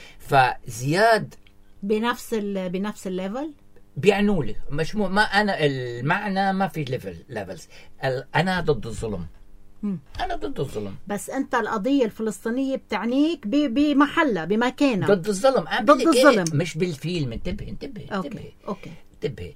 فزياد بنفس ال بنفس الليفل بيعنوا لي، مش مو ما أنا المعنى ما في ليفل ليفلز. أنا ضد الظلم، أنا ضد الظلم، بس أنت القضية الفلسطينية بتعنيك بمحلها بمكانها. ضد الظلم، ضد الظلم مش بالفيلم. انتبه انتبه أوكي. انتبه أوكي. انتبه.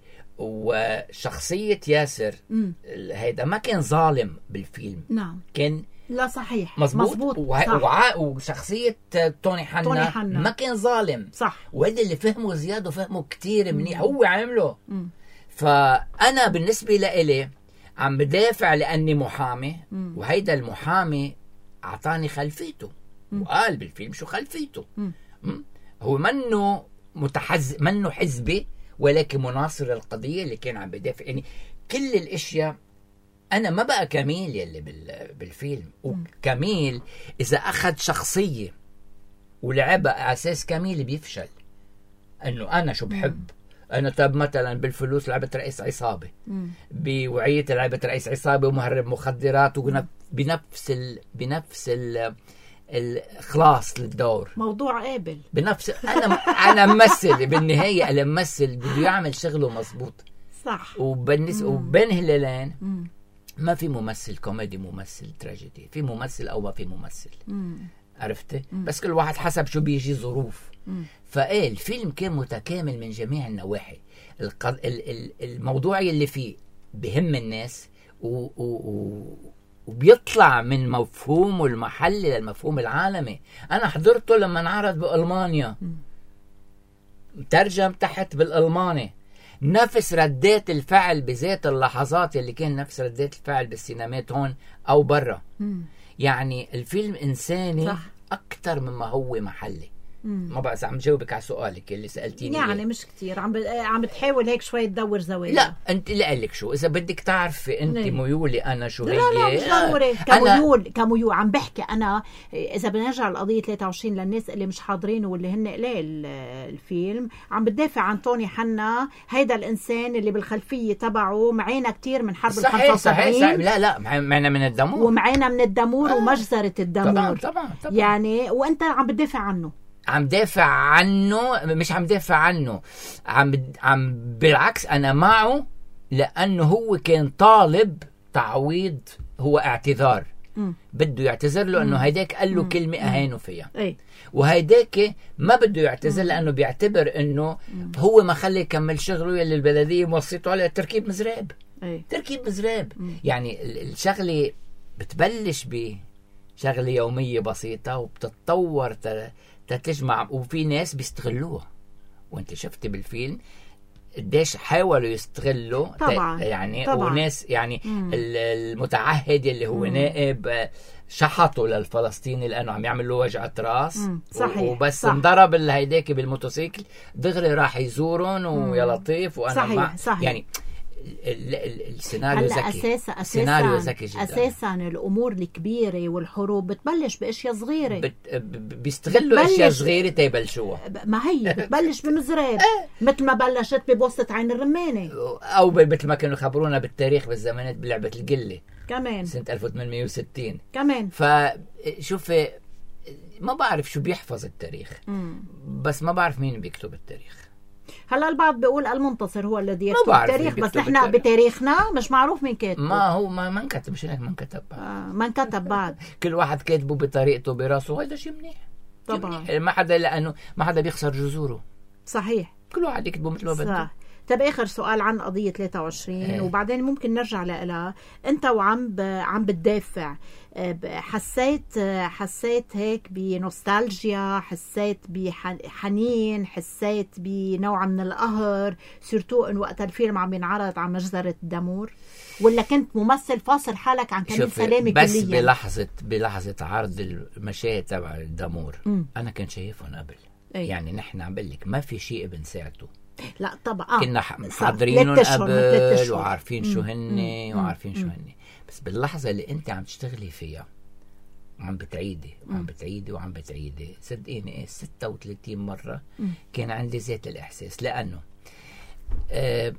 وشخصية ياسر هيدا ما كان ظالم بالفيلم. نعم. كان لا صحيح مزبوط, مزبوط. وه... وع... وشخصية توني حنا, توني حنا ما كان ظالم. صح. وهذا اللي فهمه زياد وفهمه كتير منيح، هو عامله. مم. فأنا بالنسبة لإلي عم بدافع لأني محامي، مم. وهيدا المحامي أعطاني خلفيته، مم. وقال بالفيلم شو خلفيته. مم. مم. هو منه متحز منه حزبي، ولكن مناصر القضية اللي كان عم بدافع. يعني كل الاشياء. انا ما بقى كميل يلي بالفيلم، وكميل اذا اخذ شخصية ولعبها على اساس كميل بيفشل. انه انا شو بحب، انا طب مثلا بالفلوس لعبت رئيس عصابة، بوعية لعبت رئيس عصابة ومهرب مخدرات، وبنفس ال... بنفس ال... الإخلاص للدور، موضوع قابل بنفس. أنا أنا ممثل بالنهاية، أنا ممثل بده يعمل شغله مزبوط. صح. وبالنسبة وبين هلالين ما في ممثل كوميدي ممثل تراجيدي، في ممثل أو ما في ممثل. عرفت؟ بس كل واحد حسب شو بيجي ظروف. فإيه الفيلم كان متكامل من جميع النواحي. القض... الموضوع اللي فيه بهم الناس و... و... و... وبيطلع من مفهومه المحلي للمفهوم العالمي. أنا حضرته لما انعرض بألمانيا، ترجم تحت بالألماني، نفس ردات الفعل بذات اللحظات اللي كان نفس ردات الفعل بالسينمات هون أو برا. يعني الفيلم إنساني صح. أكتر مما هو محلي. مم. ما بقى عم جاوبك على سؤالك اللي سألتيني يعني إيه؟ مش كتير عم ب... عم بتحاول هيك شوي تدور زوايا. لا انت اللي قال لك شو، اذا بدك تعرفي انت ليه؟ ميولي انا شو هي. لا لا مش ضروري كميول أنا... كميول عم بحكي انا. اذا بنرجع لقضيه ثلاثة وعشرين للناس اللي مش حاضرين واللي هن قليل الفيلم، عم بدافع عن توني حنا، هيدا الانسان اللي بالخلفيه تبعه معينا كتير من حرب ال خمسة وسبعين. صحيح. لا لا معنا من الدمور، ومعينا من الدمور آه. ومجزره الدمور. طبعا طبعا طبعا. يعني وانت عم بدافع عنه. عم دافع عنه، مش عم دافع عنه، عم عم بالعكس انا معه، لانه هو كان طالب تعويض، هو اعتذار. م. بده يعتذر له انه هيداك قال له م. كلمه اهانه فيها. أي. وهيداك ما بده يعتذر م. لانه بيعتبر انه م. هو ما خلي يكمل شغله يلي البلديه موصيته عليه تركيب مزراب. أي. تركيب مزراب. م. يعني الشغله بتبلش بشغله يوميه بسيطه وبتتطور تتجمع، وفي ناس بيستغلوها. وانت شفت بالفيلم قديش حاولوا يستغلوا طبعا. يعني طبعا. وناس يعني مم. المتعهد اللي هو مم. نائب شحطوا للفلسطيني لانه عم يعمل له وجعه راس. صحيح. وبس صح. انضرب الهيداك بالموتوسيكل دغري راح يزورهم ويا لطيف. وانا صحيح. مع صحيح. يعني السيناريو ذكي. أساسا السيناريو ذكي جدا. أساسا الأمور الكبيرة والحروب بتبلش بأشياء صغيرة. بت... بيستغلوا أشياء صغيرة تيبلشوها. ما هي بتبلش بمزراب مثل ما بلشت ببوسطة عين الرمانة، أو مثل ما كانوا يخبرونا بالتاريخ بالزمانات بلعبة القلة كمان سنة ألف وثمانمية وستين كمان. فشوفي ما بعرف شو بيحفظ التاريخ. مم. بس ما بعرف مين بيكتب التاريخ. هلا البعض بيقول المنتصر هو الذي يكتب التاريخ، بس نحن بتاريخنا مش معروف مين كاتب. ما هو ما ما انكتب، مش هيك ما انكتب بعد. آه ما انكتب بعد. كل واحد كاتبه بطريقته براسه، هذا شيء منيح طبعا. ما حدا، لانه ما حدا بيخسر جذوره. صحيح. كل واحد يكتبه مثل ما بده. طب آخر سؤال عن قضية ثلاثة وعشرين إيه. وبعدين ممكن نرجع لها. أنت وعم ب... عم بتدافع، حسيت حسيت هيك بنوستالجيا، حسيت بحنين، حسيت بنوع من القهر سورتو إن وقت الفيلم عم ينعرض على مجزرة دامور، ولا كنت ممثل فاصل حالك عن كميل سلامة بس كليا؟ بلحظة بلحظة عرض المشاهد تبع دامور م. أنا كنت شايفهم قبل. أي. يعني نحن عم بقول لك ما في شيء ابن ساعته. لا طبعا كنا حاضرينهم قبل وعارفين شو هن وعارفين شو هن، بس باللحظة اللي أنت عم تشتغلي فيها وعم بتعيدي وعم بتعيدي وعم بتعيدي صدقيني ايه ستة وثلاثين مرة م. كان عندي ذات الإحساس، لأنه آه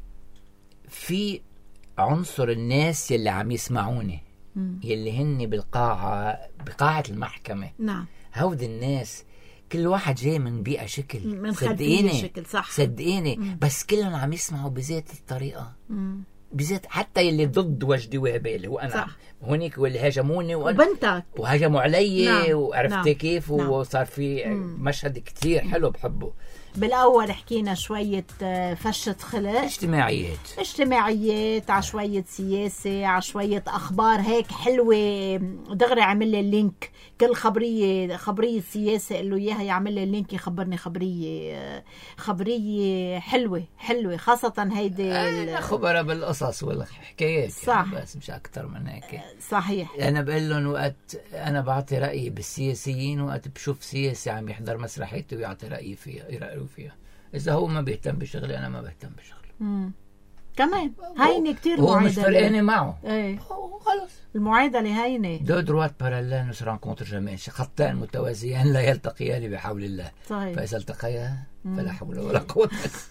في عنصر الناس يلي عم يسمعوني م. يلي هن بالقاعة بقاعة المحكمة. نعم. هود الناس كل واحد جاي من بيئة شكل، من صدقيني شكل صح. صدقيني م. بس كلهم عم يسمعوا بذات الطريقة م. بذات، حتى يلي ضد وجدي وهبي اللي هو أنا صح. هونيك واللي هاجموني وبنتك وهاجموا علي. نعم. وعرفتي نعم. كيف نعم. وصار في مم. مشهد كتير حلو بحبه. بالأول حكينا شوية فشة خلق، اجتماعيات اجتماعيات على شوية سياسة على شوية أخبار هيك حلوة، دغري عمل لي اللينك كل خبرية خبرية سياسة قال له إياها يعمل لي اللينك يخبرني خبرية خبرية حلوة حلوة، خاصة هيدي أنا خبرة بالقصص والحكايات صح يعني، بس مش أكتر من هيك. صحيح. أنا بقول لهم وقت أنا بعطي رأيي بالسياسيين، وقت بشوف سياسي عم يحضر مسرحيتي ويعطي رأيي فيها يرأيه فيها، إذا هو ما بيهتم بشغلي أنا ما بهتم بشغله. امم كمان هيني كتير معادلة، هو مش فرقاني معه. ايه خلص المعادلة هيني دو دروات باراليل نو رانكونتر جامي، خطان متوازيان لا يلتقيان بحول الله. صحيح. فإذا التقيا فلا حول ولا قوة.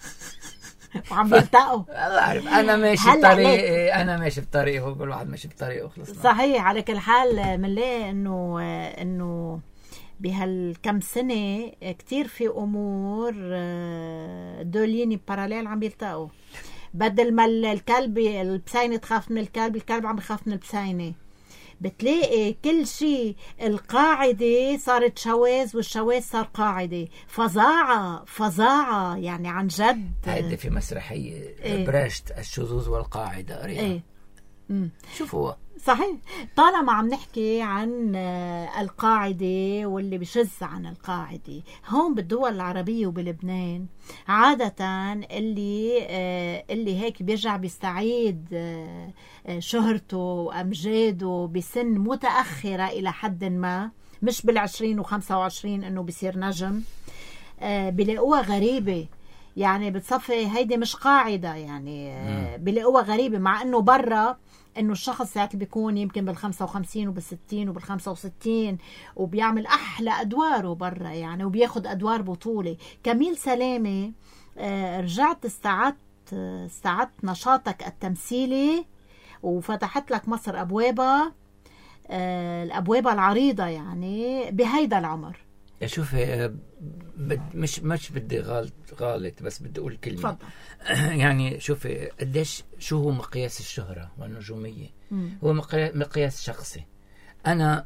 وعم يلتقوا. الله عارف أنا ماشي بطريقي، أنا ماشي بطريقي وكل واحد ماشي بطريقه وخلصنا. صحيح. على كل حال بنلاقي إنه إنه بهالكم سنة كتير في أمور دوليني باراليل عم يلتقوا، بدل ما الكلب البسينة تخاف من الكلب، الكلب عم يخاف من البسينة. بتلاقي كل شيء القاعدة صارت شواذ والشواذ صار قاعدة. فظاعة فظاعة يعني عن جد. هيدي في مسرحية إيه؟ برشت الشذوذ والقاعدة ايه شوفوا صحيح. طالما عم نحكي عن القاعدة واللي بشز عن القاعدة، هون بالدول العربية وبلبنان عادة اللي اللي هيك بيرجع بيستعيد شهرته وأمجاده بسن متأخرة إلى حد ما، مش بالعشرين وخمسة وعشرين إنه بيصير نجم، بلاقوها غريبة. يعني بتصفي هيدي مش قاعدة، يعني بلاقوها غريبة، مع إنه برا انه الشخص ساعات بيكون يمكن بالخمسة وخمسين وبالستين وبالخمسة وستين وبيعمل احلى ادواره برا يعني، وبياخد ادوار بطولة. كميل سلامة آه رجعت استعدت آه استعدت نشاطك التمثيلي وفتحت لك مصر ابوابها آه الابواب العريضة يعني بهيدا العمر. شوفي مش مش بدي غلط غلط بس بدي اقول كلمه. فضل. يعني شوفي قديش شو هو مقياس الشهره والنجوميه. مم. هو مقياس شخصي. انا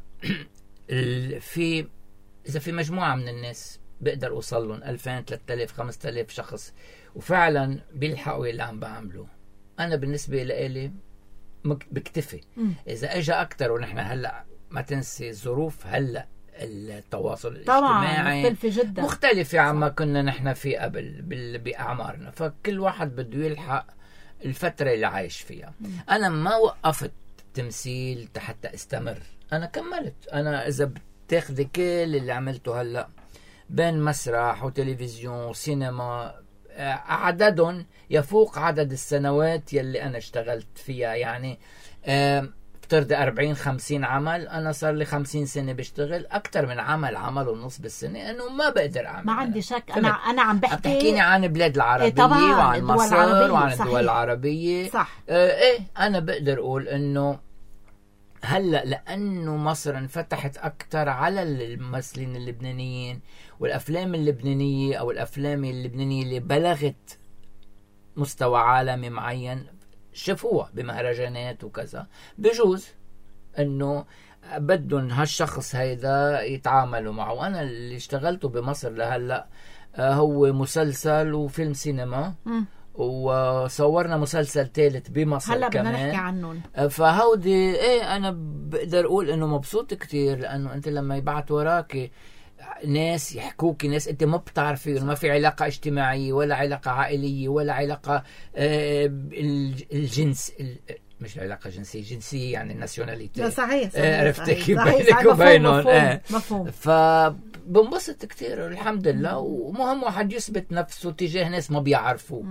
في اذا في مجموعه من الناس بقدر اوصل لهم ألفين ثلاثة آلاف خمسة آلاف شخص وفعلا بيلحقوا اللي عم بعمله، انا بالنسبه لي بكتفي. مم. اذا اجى اكثر، ونحن هلا ما تنسي ظروف هلا التواصل الاجتماعي مختلفة جدا، مختلفة عما كنا نحن فيه قبل بأعمارنا، فكل واحد بده يلحق الفترة اللي عايش فيها. م. أنا ما وقفت تمثيل حتى استمر، أنا كملت. أنا إذا بتاخدي كل اللي عملته هلأ بين مسرح وتلفزيون وسينما، عددهم يفوق عدد السنوات يلي أنا اشتغلت فيها. يعني آه افترضي أربعين خمسين عمل، أنا صار لي خمسين سنة بشتغل، أكتر من عمل عمل ونص بالسنة، أنه ما بقدر أعمل. ما عندي شك. أنا أنا عم بحكي بتحكيني عن بلاد العربية إيه وعن مصر العربية. وعن صحيح. الدول العربية صح. آه إيه أنا بقدر أقول أنه هلأ لأنه مصر انفتحت أكتر على الممثلين اللبنانيين والأفلام اللبنانية أو الأفلام اللبنانية اللي بلغت مستوى عالمي معين شافوها بمهرجانات وكذا، بجوز انه بدهم هالشخص هيدا يتعاملوا معه. انا اللي اشتغلته بمصر لهلا هو مسلسل وفيلم سينما وصورنا مسلسل ثالث بمصر هلا بدنا كمان نحكي عنهم. فهودي ايه انا بقدر اقول انه مبسوط كتير، لانه انت لما يبعت وراكي ناس يحكوك، ناس انت ما بتعرفي، ما في علاقه اجتماعيه ولا علاقه عائليه ولا علاقه آه الجنس، مش علاقه جنسيه جنسيه يعني الناسيوناليتي. لا صحيح صحيح عرفت كيف صحيح بينك وبينهم. مفهوم, مفهوم. فبنبسط كتير الحمد لله. ومهم واحد يثبت نفسه تجاه ناس ما بيعرفوه.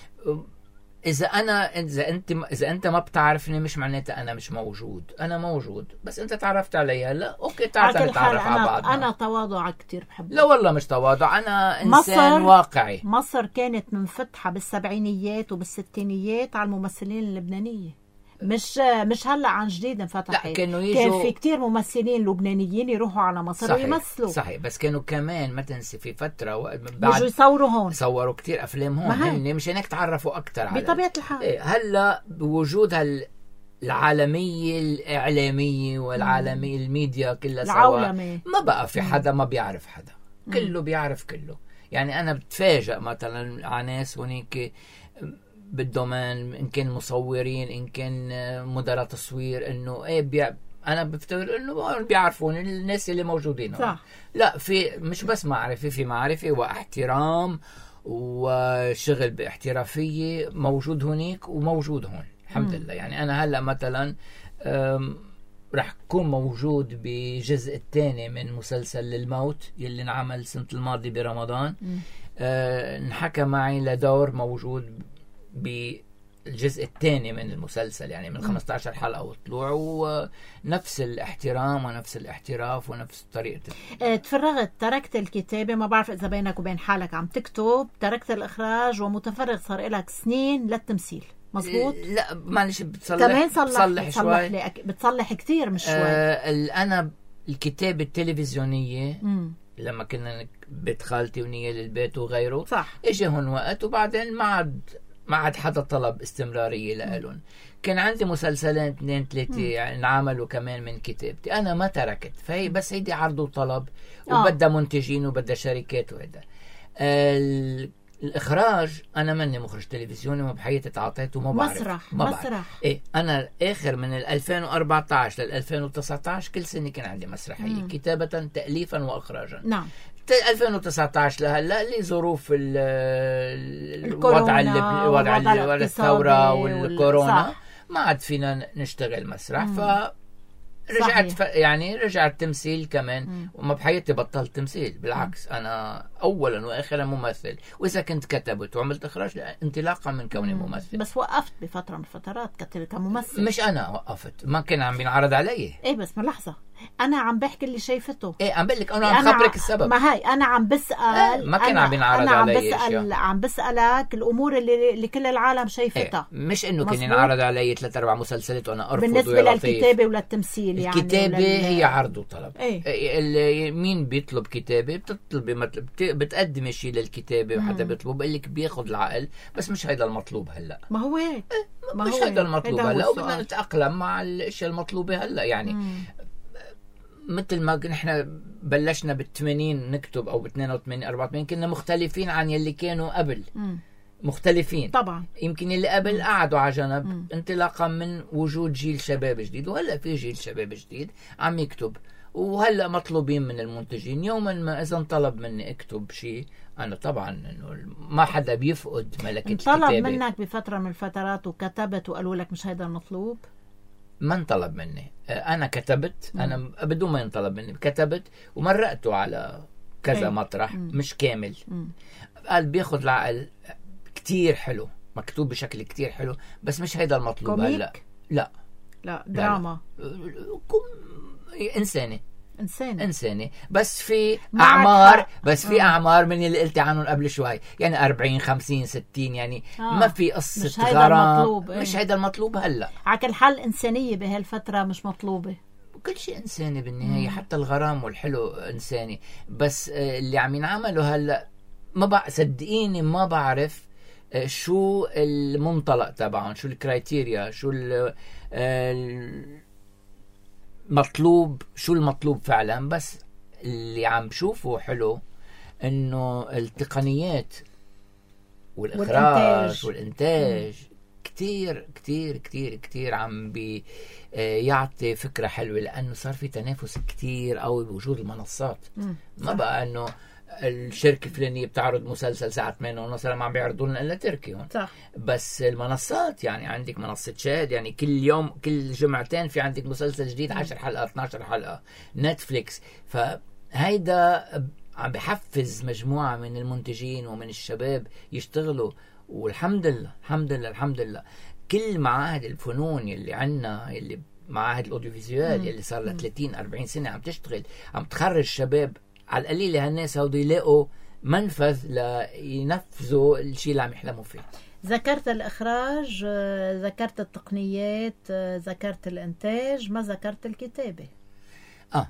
إذا أنا إذا أنت إذا أنت ما بتعرفني مش معناتها أنا مش موجود، أنا موجود، بس أنت تعرفت علي هلا، أوكي تعال نتعرف على بعضنا. أنا تواضع كتير بحب. لا والله مش تواضع، أنا إنسان مصر واقعي. مصر كانت منفتحة بالسبعينيات وبالستينيات على الممثلين اللبنانية، مش مش هلا عن جديد انفتحت. لا كانوا يجوا، كان في كتير ممثلين لبنانيين يروحوا على مصر صحيح ويمثلوا. صحيح، بس كانوا كمان ما تنسي في فتره بعد يصوروا هون، صوروا كتير افلام هون هن مشان هيك تعرفوا اكثر على بطبيعه الحال. إيه هلا بوجود هال العالمية الإعلامية والعالمية الميديا كلها سوا، ما بقى في حدا ما بيعرف حدا، كله بيعرف كله. يعني أنا بتفاجأ مثلا على ناس هونيك بالدومين، إن كان مصورين إن كان مدراء تصوير، إنه إيه بيع... أنا بفتكر إنه بيعرفون الناس اللي موجودين صح. لا في مش بس معرفة، في معرفة واحترام وشغل باحترافية موجود هونيك وموجود هون الحمد لله. يعني أنا هلأ مثلا رح كون موجود بجزء الثاني من مسلسل للموت يلي انعمل سنة الماضي برمضان. أه انحكى معي لدور موجود بالجزء الثاني من المسلسل، يعني من خمسة عشر حلقة وطلوع، ونفس الاحترام ونفس الاحتراف ونفس طريقة. اه تفرغت، تركت الكتابة، ما بعرف إذا بينك وبين حالك عم تكتب، تركت الإخراج ومتفرغ صار لك سنين للتمثيل، مظبوط؟ لا معلش بتصلح كمان صلح, بتصلح بتصلح شوي أك... بتصلح كتير مش شوي. آه أنا الكتابة التلفزيونية مم. لما كنا بيت خالتي ونية للبيت وغيره صح. اجى هون وقت، وبعدين ما عاد ما عاد حدا طلب استمرارية لألون. كان عندي مسلسلين اثنين ثلاثة يعني انعملوا كمان من كتابتي، أنا ما تركت، فهي بس هيدي عرض وطلب وبدها منتجين وبدها شركات وهذا. آه الإخراج أنا ماني مخرج تلفزيوني، ما بحياتي تعاطيت وما بعرف مسرح ما مسرح بعرف. إيه أنا آخر من ألفين وأربعة عشر لل ألفين وتسعة عشر كل سنة كان عندي مسرحية مم. كتابة تأليفا وإخراجا. نعم ألفين وتسعة عشر لهلا لظروف الوضع الوضع الثورة والكورونا ما عاد فينا نشتغل مسرح. مم. ف رجعت ف... يعني رجعت تمثيل كمان. مم. وما بحياتي بطلت تمثيل، بالعكس. مم. أنا أولا وآخرا ممثل، وإذا كنت كتبت وعملت إخراج انطلاقا من كوني مم. ممثل. بس وقفت بفترة من الفترات كممثل. مش أنا وقفت، ما كان عم بينعرض علي. إيه بس من لحظة، أنا عم بحكي اللي شايفته. ايه عم بقول لك انا عم خبرك السبب. ما هي انا عم بسال. إيه ما كان عم بينعرض علي. انا عم بسال عم بسالك الامور اللي, اللي كل العالم شايفتها. إيه مش انه كان ينعرض علي ثلاث اربع مسلسلات وانا ارفض. بالنسبه للكتابه وللتمثيل يعني الكتابه ولل... هي عرض وطلب. إيه؟ مين بيطلب كتابه بتطلبي مطلب بتقدمي شيء للكتابه وحدا بيطلب بقول لك بياخذ العقل، بس مش هيدا المطلوب هلا. ما هو هيك. إيه؟ مش هيدا المطلوب هلا، وبدنا نتاقلم مع الاشياء المطلوبه هلا. يعني مم. مثل ما نحن بلشنا بالثمانين نكتب او باثنين وثمانين أربعة وثمانين كنا مختلفين عن يلي كانوا قبل. مم. مختلفين طبعا. يمكن اللي قبل مم. قعدوا على جنب مم. انطلاقا من وجود جيل شباب جديد، وهلا في جيل شباب جديد عم يكتب، وهلا مطلوبين من المنتجين. يوما ما اذا انطلب مني اكتب شيء، انا طبعا انه ما حدا بيفقد ملكه الكتابه. طلب منك بفتره من الفترات وكتبت وقالوا لك مش هيدا المطلوب؟ ما انطلب مني، انا كتبت. مم. انا بدون ما ينطلب مني كتبت ومرقته على كذا ايه. مطرح مم. مش كامل. مم. قال بياخذ العقل كتير حلو، مكتوب بشكل كتير حلو، بس مش هيدا المطلوب هلا. لا لا دراما لا. انساني إنساني. إنساني بس في أعمار بس في أعمار من اللي قلت عنهم قبل شوي، يعني أربعين خمسين ستين، يعني آه. ما في قصة غرام. مش هيدا المطلوب هلا. على كل حال إنسانية بهالفترة مش مطلوبة. كل شيء إنساني بالنهاية. مم. حتى الغرام والحلو إنساني، بس اللي عم ينعمله هلا ما بع... صدقيني ما بعرف شو المنطلق تبعهم، شو الكرايتيريا، شو ال مطلوب، شو المطلوب فعلا. بس اللي عم شوفه حلو انه التقنيات والإخراج والإنتاج كتير كتير كتير كتير عم بي يعطي فكرة حلوة، لأنه صار في تنافس كتير قوي بوجود المنصات. مم. ما بقى أنه الشركة الفلانية بتعرض مسلسل ساعة ثمانية ونص ما عم بيعرضوا لنا إلا تركي هون. صح. بس المنصات يعني عندك منصة شاهد، يعني كل يوم كل جمعتين في عندك مسلسل جديد، عشر حلقة اثناشر حلقة. نتفليكس، فهيدا عم بحفز مجموعة من المنتجين ومن الشباب يشتغلوا. والحمد لله الحمد لله الحمد لله كل معاهد الفنون اللي عنا، اللي معاهد الاوديوفيزيوال اللي صار لها ثلاثين أربعين سنة عم تشتغل، عم تخرج شباب على القليل. هالناس هودو يلاقوا منفذ لينفذوا الشيء اللي عم يحلموا فيه. ذكرت الإخراج، ذكرت التقنيات، ذكرت الإنتاج، ما ذكرت الكتابة. آه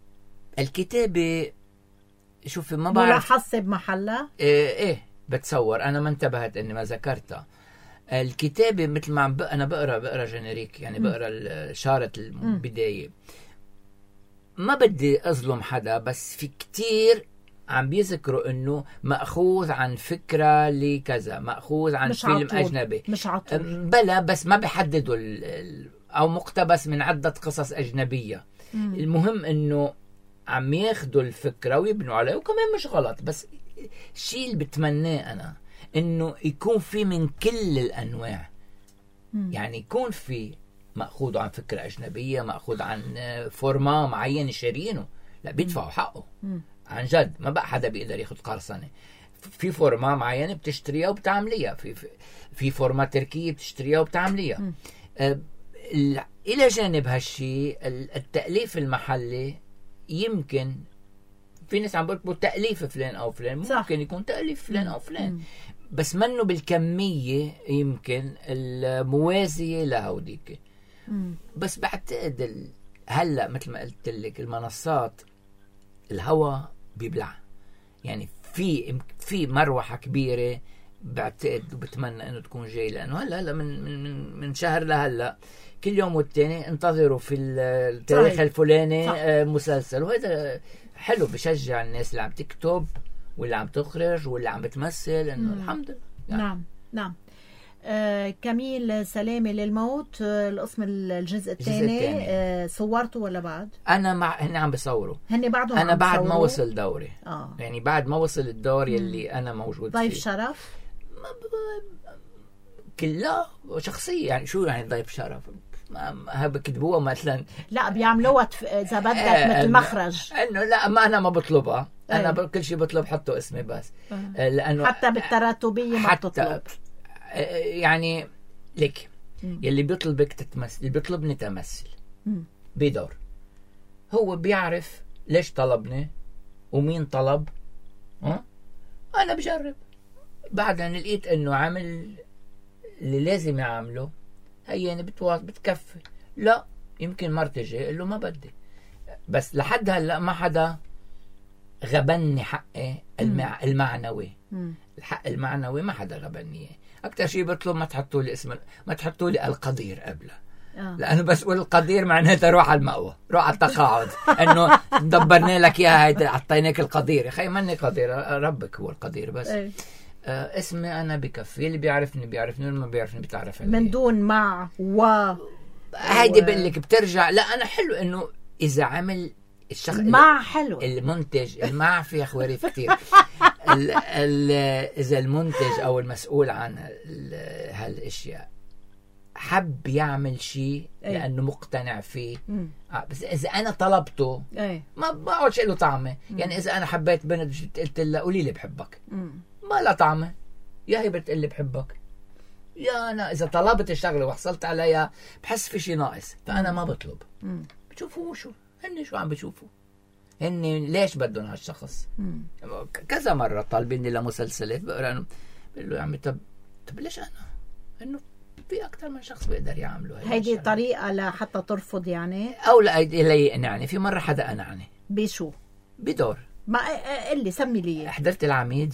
الكتابة شوفي ما بعرف ملاحظة بمحلها. إيه, إيه بتصور أنا ما انتبهت إني ما ذكرتها. الكتابة مثل ما عم بق... أنا بقرأ بقرأ جينيريك، يعني بقرأ شارة البداية. ما بدي أظلم حدا، بس في كتير عم بيذكروا إنه مأخوذ عن فكرة لكذا، مأخوذ عن مش فيلم عطول. أجنبي، مش عطول. بلا بس ما بيحددوا ال... ال... أو مقتبس من عدة قصص أجنبية. مم. المهم إنه عم ياخدوا الفكرة ويبنوا عليها، وكمان مش غلط. بس الشيء اللي بتمناه أنا إنه يكون في من كل الأنواع. مم. يعني يكون في مأخوذ عن فكرة أجنبية، مأخوذ عن فورما معين شارينه، لا بيدفعوا حقه. مم. عن جد ما بقى حدا بيقدر ياخد قرصنة. في فورما معينة بتشتريها وبتعمليها، في في فورما تركية بتشتريها وبتعمليها. آه إلى جانب هالشيء التأليف المحلي، يمكن في ناس عم بيقولوا تأليف فلان أو فلان، ممكن صح. يكون تأليف فلان أو فلان، مم. بس منه بالكمية يمكن الموازية لهوديك. بس بعتقد ال... هلأ مثل ما قلت لك المنصات الهوا بيبلع، يعني في في مروحة كبيرة بعتقد وبتمنى انه تكون جاي، لانه هلا هلا من من من شهر لهلا كل يوم والتاني انتظروا في التاريخ صحيح. الفلاني صح. مسلسل، وهذا حلو بشجع الناس اللي عم تكتب واللي عم تخرج واللي عم بتمثل انه الحمد لله يعني. نعم نعم. آه كميل سلامة للموت، آه القسم الجزء الثاني، آه صورته ولا بعد؟ انا مع هن عم بيصوروا، هن بعدهم انا عم بعد بصوروا. ما وصل دوري آه. يعني بعد ما وصل الدور يلي انا موجود ضيف فيه. شرف كلها شخصية، يعني شو يعني ضيف شرف؟ ها بكتبوها مثلا، لا بيعملوها اذا بدك آه مثل مخرج، انه لا ما انا ما بطلبها، انا أي. كل شيء بطلب حطوا اسمي بس آه. لانه حتى بالتراتبيه ما بتطلب، يعني لك يلي بيطلبك تتمثل، اللي بيطلبني تمثل بدور، هو بيعرف ليش طلبني ومين طلب. أه؟ انا بجرب، بعدين لقيت انه عمل اللي لازم يعمله، هيني بتواصل بتكفي، لا يمكن مرتي جاي قال له ما بدي. بس لحد هلا ما حدا غبني حقي المع... المعنوي. مم. الحق المعنوي ما حدا غبني. اكثر شيء بطلب ما تحطوا لي اسم، ما تحطوا لي القدير قبله، آه. لانه بس اقول القدير معناتها روح على المأوى، روح على التقاعد. انه دبرنا لك اياها، هيدا اعطيناك القدير. يا اخي ماني قدير، ربك هو القدير بس. أي. آه اسمي انا بكفي، اللي بيعرفني بيعرفني واللي ما بيعرفني بتعرف علي. من دون مع و هيدي بقول لك بترجع. لا انا حلو انه اذا عمل الشخص مع حلو المنتج المع في خواريف كتير. ال ال اذا المنتج او المسؤول عن هالاشياء حب يعمل شيء لانه مقتنع فيه، آه بس اذا انا طلبته أي. ما بقعدش له طعمه. يعني اذا انا حبيت بنت قلت لها قولي لي بحبك، مم. ما لا طعمه، يا هي بتقول لي بحبك، يا انا اذا طلبت الشغله وحصلت عليها بحس في شيء ناقص، فانا ما بطلب. مم. بتشوفوا شو هن شو عم بشوفوا هن ليش بدهم هالشخص. مم. كذا مره طالبيني لمسلسلات، بقرا بقول له يا عمي طب طب ليش انا؟ انه في اكثر من شخص بيقدر يعمله. هيدي طريقه لحتى ترفض يعني، او لا يقنعني. في مره حدا قنعني بشو؟ بدور. ما قل لي سمي لي. حضرت العميد؟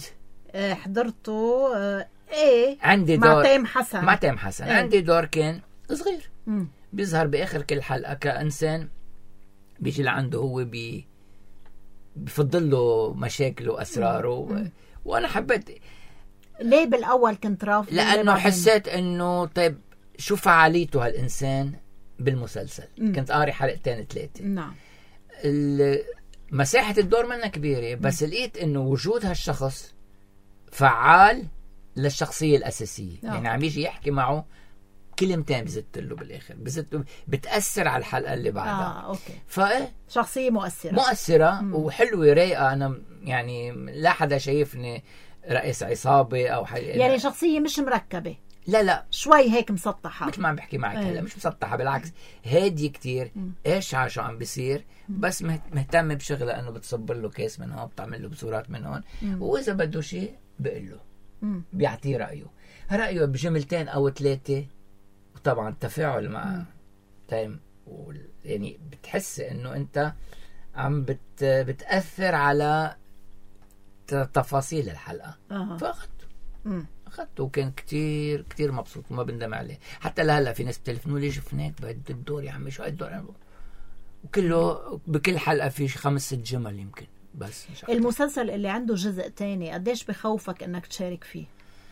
حضرته. ايه عندي دور مع تيم حسن. مع تيم حسن ايه؟ عندي دور كان صغير. مم. بيظهر باخر كل حلقه كانسان بيجي لعنده، هو بي بفضل له مشاكله واسراره. مم. وانا حبيت ليه بالاول كنت رافض؟ لانه حسيت انه طيب شو فعاليته هالانسان بالمسلسل. م. كنت قاري حلقتين ثلاثه. نعم. مساحه الدور منا كبيره، بس م. لقيت انه وجود هالشخص فعال للشخصيه الاساسيه. نعم. يعني عم يجي يحكي معه كلمتين بزت له بالاخر، بزت له بتاثر على الحلقه اللي بعدها. اه اوكي. ف شخصيه مؤثره مؤثره م. وحلوه رايقه. انا يعني لا حدا شايفني رئيس عصابه او حاجه، يعني شخصيه مش مركبه. لا لا شوي هيك مسطحه، مثل ما عم بحكي معك هلا. مش مسطحه، بالعكس هادي كتير. ايش شو عم بيصير، بس مهتمه بشغله انه بتصبر له كيس من هون، بتعمل له بصورات من هون، واذا بده شيء بقول له، بيعطيه رايه رايه بجملتين او ثلاثه. وطبعا التفاعل مع تايم، يعني بتحس انه انت عم بت بتاثر على تفاصيل الحلقه. أه. فاخذته اخذته وكان كتير كتير مبسوط وما بندم عليه. حتى لهلا في ناس بتلفنوا لي شفناك بعد الدور يا عمي، شو الدور، وكله بكل حلقه في خمس ست جمل يمكن. بس المسلسل اللي عنده جزء تاني قديش بخوفك انك تشارك فيه؟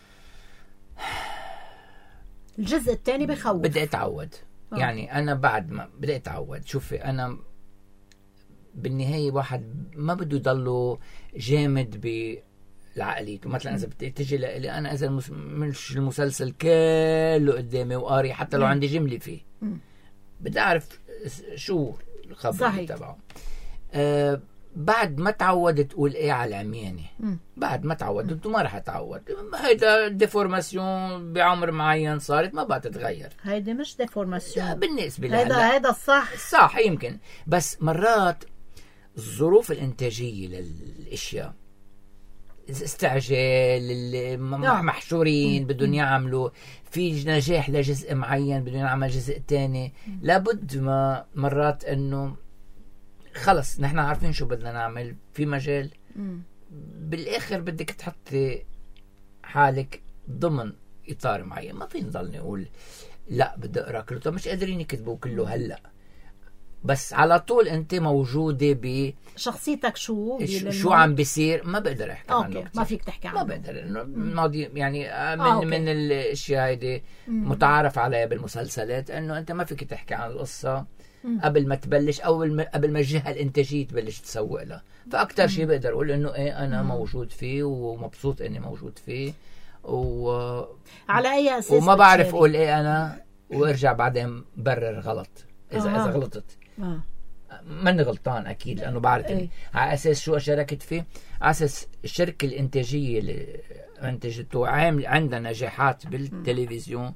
الجزء الثاني بخوف. بدي اتعود. أوه. يعني انا بعد ما بدي اتعود. شوفي انا بالنهايه واحد ما بده يضله جامد بالعقليته. مثلا اذا بتجي لي انا، اذا مش المسلسل كله قدامي وقاري حتى لو م. عندي جمله فيه، م. بدي اعرف شو الخبر تبعه. أه بعد ما تعودت تقول ايه على العمياني، بعد ما تعودت وما رح اتعود. هيدا ديفورماسيون بعمر معين صارت، ما بقى تتغير. هيدا مش ديفورماسيون بالنسبه لي. هيدا هيدا الصح صح يمكن، بس مرات الظروف الانتاجيه للاشياء، استعجال، محشورين بدهم يعملوا في نجاح لجزء معين، بدهم يعمل جزء تاني. لابد ما مرات انه خلص نحن عارفين شو بدنا نعمل في مجال. مم. بالاخر بدك تحطي حالك ضمن اطار معين. ما فينا نضل نقول لا بدي اقرا كله، طب مش قادرين يكتبوا كله هلا. بس على طول انت موجوده ب شخصيتك. شو شو عم بيصير ما بقدر احكي عنه كتير. ما فيك تحكي عنه، ما بقدر. انه الماضي يعني من آه من الاشياء هيدي متعارف عليها بالمسلسلات، انه انت ما فيك تحكي عن القصه قبل ما تبلش، او قبل ما الجهه الانتاجيه تبلش تسوق لها. فاكثر شيء بقدر اقول انه ايه انا مم. موجود فيه ومبسوط اني موجود فيه، و على اي اساس وما بعرف اقول ايه انا وارجع بعدين برر غلط اذا آه. اذا غلطت. آه. ماني غلطان اكيد، لانه بعرف ايه. على اساس شو شاركت فيه، على اساس الشركه الانتاجيه اللي انتجته عامل عندها نجاحات بالتلفزيون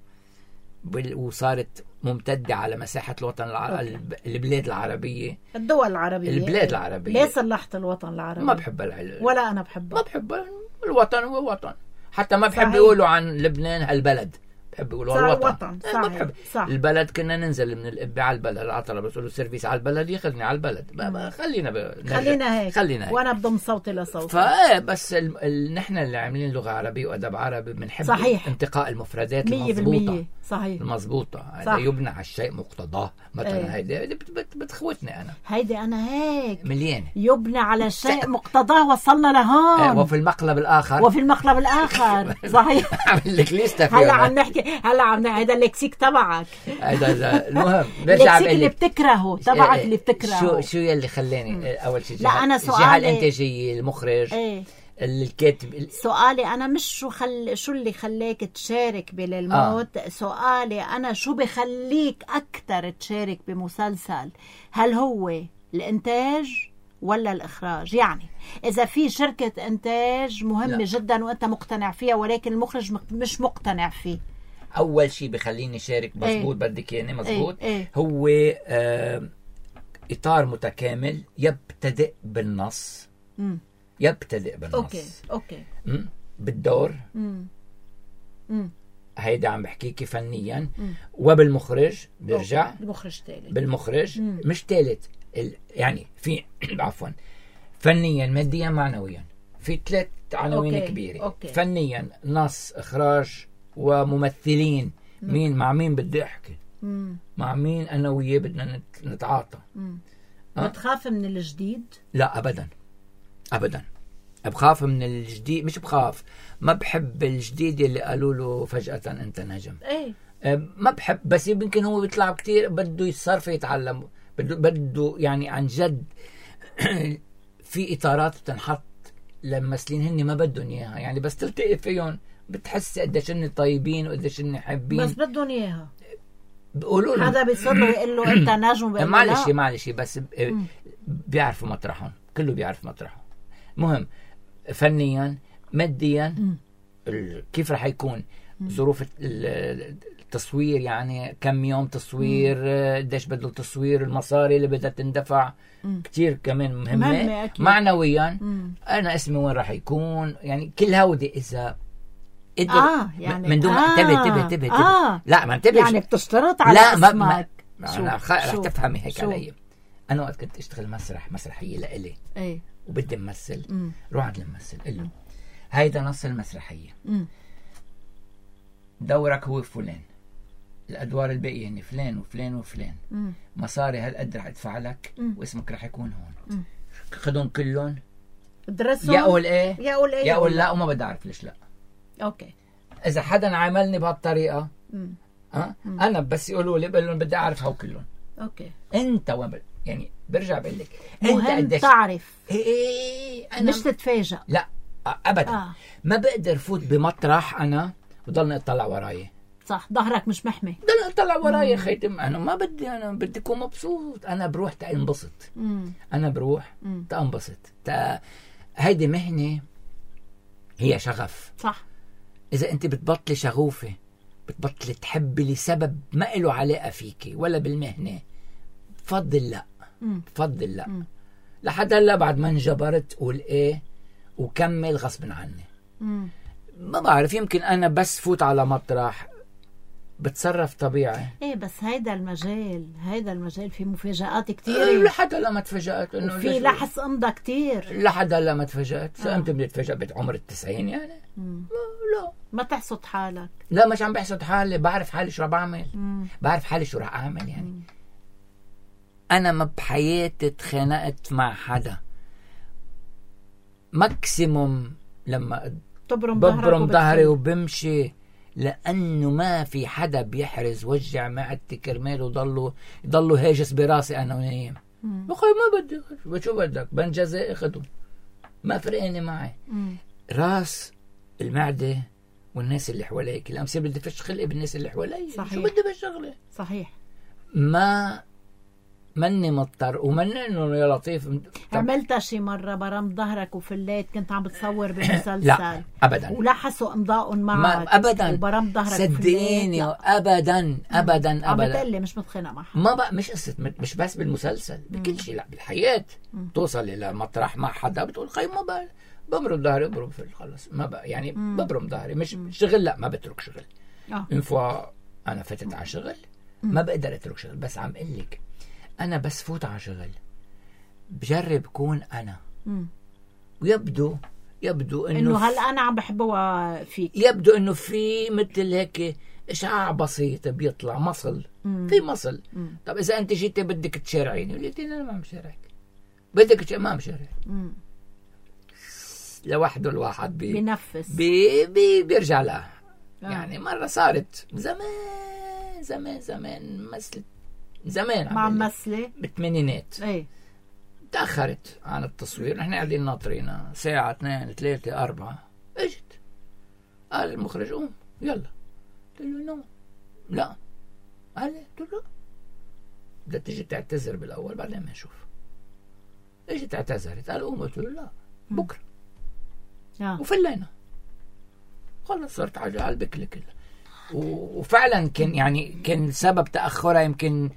وصارت ممتدة على مساحة الوطن الع... البلاد العربية، الدول العربية، البلاد العربية. ليه صلحت الوطن العربي؟ ما بحب العل... ولا أنا بحبه. ما بحب الوطن هو وطن. حتى ما بحب يقولوا عن لبنان هالبلد، بحب يقولوا الوطن. ما بحب البلد. كنا ننزل من القبة على البلد، العطلة بس له سيرفيس على البلد ياخذني على البلد. ما خلينا ب... خلينا هيك خلينا هيك. وانا بضم صوتي لصوتي. فايه بس ال... ال... نحن اللي عاملين لغة عربية وأدب عربي بنحب صحيح. انتقاء المفردات المضبوطة. صحيح المضبوطة. هذا يبنى على الشيء مقتضاه. مثلا هيدي ايه. بت... بت... بتخوتني انا. هيدي انا هيك مليانة يبنى على الشيء مقتضاه. وصلنا لهون. ايه. وفي المقلب الآخر وفي المقلب الآخر صحيح. عامل لك ليستة هلا عم نحكي هلا عم هذا اللكسيك تبعك. هذا المهم برجع اللكسيك اللي بتكرهه تبعك اللي بتكرهه. شو شو يلي خلاني اول شيء لا انا سؤالي الجهه الانتاجيه، المخرج، ايه. الكاتب. سؤالي انا مش شو خل... شو اللي خلاك تشارك بللموت. آه. سؤالي انا شو بخليك اكثر تشارك بمسلسل؟ هل هو الانتاج ولا الإخراج؟ يعني إذا في شركة إنتاج مهمة لا. جدا وأنت مقتنع فيها ولكن المخرج مش مقتنع فيه، أول شيء بخليني شارك مزبوط. ايه. بدك يعني مزبوط. ايه. ايه. هو آه إطار متكامل يبتدئ بالنص. م. يبتدئ بالنص. أوكي أوكي م. بالدور. م. م. هيدا عم بحكيكي فنيا. م. وبالمخرج برجع المخرج تالت. بالمخرج م. مش تالت ال... يعني في عفوا فنيا ماديا معنويا في ثلاث عناوين أوكي. كبيرة. أوكي. فنيا نص إخراج وممثلين. م. مين مع مين بدي أحكي م. مع مين أنا وياه بدنا نتعاطى. أه؟ بتخاف من الجديد؟ لا أبدا أبدا بخاف من الجديد، مش بخاف، ما بحب الجديد اللي قالوا له فجأة أنت نجم. ايه ما بحب، بس يمكن هو بيطلع كتير بده يتصرف يتعلم، بده بده يعني عن جد في إطارات بتنحط للممثلين هن ما بدهم إياها، يعني بس تلتقي فيهم بتحس قديش هن طيبين وقديش هن حابين، بس بدهم إياها. بيقولوا له هذا بيصير له يقول له أنت نجم، معلش معلش بس بيعرفوا مطرحهم، كله بيعرف مطرحهم. مهم فنيا ماديا كيف رح يكون ظروف التصوير، يعني كم يوم تصوير، قديش بده التصوير، المصاري اللي بدها تندفع مم. كتير كمان مهمة, مهمة معنويا. مم. أنا اسمي وين رح يكون، يعني كل هودي إذا قدر آه يعني من دون آه انتبه انتبه انتبه آه لا ما انتبه يعني بتشترط على لا اسمك. ما ما أنا رح تفهمي هيك علي. أنا وقت كنت أشتغل مسرح مسرحية لإلي ايه وبدي أمثل، روح عند الممثل قل له هيدا نص المسرحية، مم. دورك هو فلان، الأدوار الباقية هن فلان وفلان وفلان، مم. مصاري هالقد رح أدفع لك، مم. واسمك رح يكون هون، خدهم كلهم درسهم، يا أقول إيه يا أقول إيه يا أقول لا، وما بدي أعرف ليش لا. أوكي إذا حدا عاملني بهالطريقة أه؟ أنا بس يقولوا لي بقول لهم بدي أعرف هاو كلهم. أوكي أنت وين يعني برجع بقول لك أنت قديش تعرف، إيه أنا مش تتفاجأ. لا أبدا آه. ما بقدر فوت بمطرح أنا وضلني أطلع وراي. صح، ظهرك مش محمي، ضل أطلع وراي خيتم. أنا ما بدي، أنا بدي أكون مبسوط. أنا بروح تنبسط، أنا بروح تنبسط. تا... هيدي مهنة هي شغف. صح. إذا أنت بتبطلي شغوفة، بتبطلي تحبي لسبب ما له علاقة فيكي ولا بالمهنة، بفضل لا مم. بفضل لا مم. لحد هلا بعد ما انجبرت قول إيه وكمل غصب عني. مم. ما بعرف، يمكن أنا بس فوت على مطرح بتصرف طبيعي. ايه بس هيدا المجال هيدا المجال فيه مفاجآت كتير. لحد هلا ما تفاجأت انه في لحس امضى كتير. لحد هلا ما تفاجأت. امتى بدي اتفاجأ؟ بعمر التسعين يعني. مم. لا ما تحسد حالك. لا مش عم بحسد حالي، بعرف حالي شو رح بعمل. مم. بعرف حالي شو رح اعمل يعني. مم. انا ما بحياتي تخانقت مع حدا. ماكسيموم لما تبرم ببرم ظهري وبمشي، لأنه ما في حدا بيحرز وجع معدتي كرمال وضلوا يضلوا هاجس براسي أنا ونايم. بخي ما بدي، شو بدك بنجزاء اخدهم، ما فرقاني معي. مم. راس المعدة والناس اللي حواليك. الأمس بدي فش خلقي بالناس اللي حوالي. صحيح. شو بدي بالشغلة؟ صحيح. ما مني مضطر ومني انه يا لطيف. عملت شي مرة برمت ظهرك وفليت كنت عم بتصور بمسلسل؟ لا ابدا. ولحسوا امضاءهم معك؟ ما ابدا. وبرمت ظهرك صدقيني ابدا ابدا ابدا. عم بتقلي مش متخانق مع حدا. ما بقى مش قصة، مش بس بالمسلسل، بكل شيء. لا بالحياة. مم. توصل الى مطرح مع حدا بتقول خي ما بقى بمرم ظهري ببرم في خلص ما بقى يعني. مم. ببرم ظهري مش مم. شغل، لا ما بترك شغل. اه انفوا انا فتت على شغل ما بقدر اترك شغل. بس عم قل لك أنا بس فوت على شغل بجرب كون أنا. مم. ويبدو يبدو إنه إنه هل أنا عم بحبه فيك. يبدو إنه في مثل هيك إشعاع بسيط بيطلع مصل. مم. في مصل. مم. طب إذا أنت جيتي بدك تشارعيني قلت أنا ما عم شارعك، بدك تش... ما عم شارعك. لوحده الواحد بي... بينفس بي... بي... بيرجع له. آه. يعني مرة صارت زمان زمان زمان مثل زمان مع ممثلة بالثمانينات. ايه تأخرت عن التصوير، نحن قاعدين ناطرينها ساعة اثنين ثلاثة أربعة، اجت قال المخرج قوم يلا. قلت له نو لا. قال لي قلت له بدها تيجي تعتذر بالأول بعدين ما نشوف. اجت اعتذرت قال قوم. قلت له لا بكرة. آه. وفلينا خلص صرت على قلبك لكل. وفعلا كان يعني كان سبب تأخرها يمكن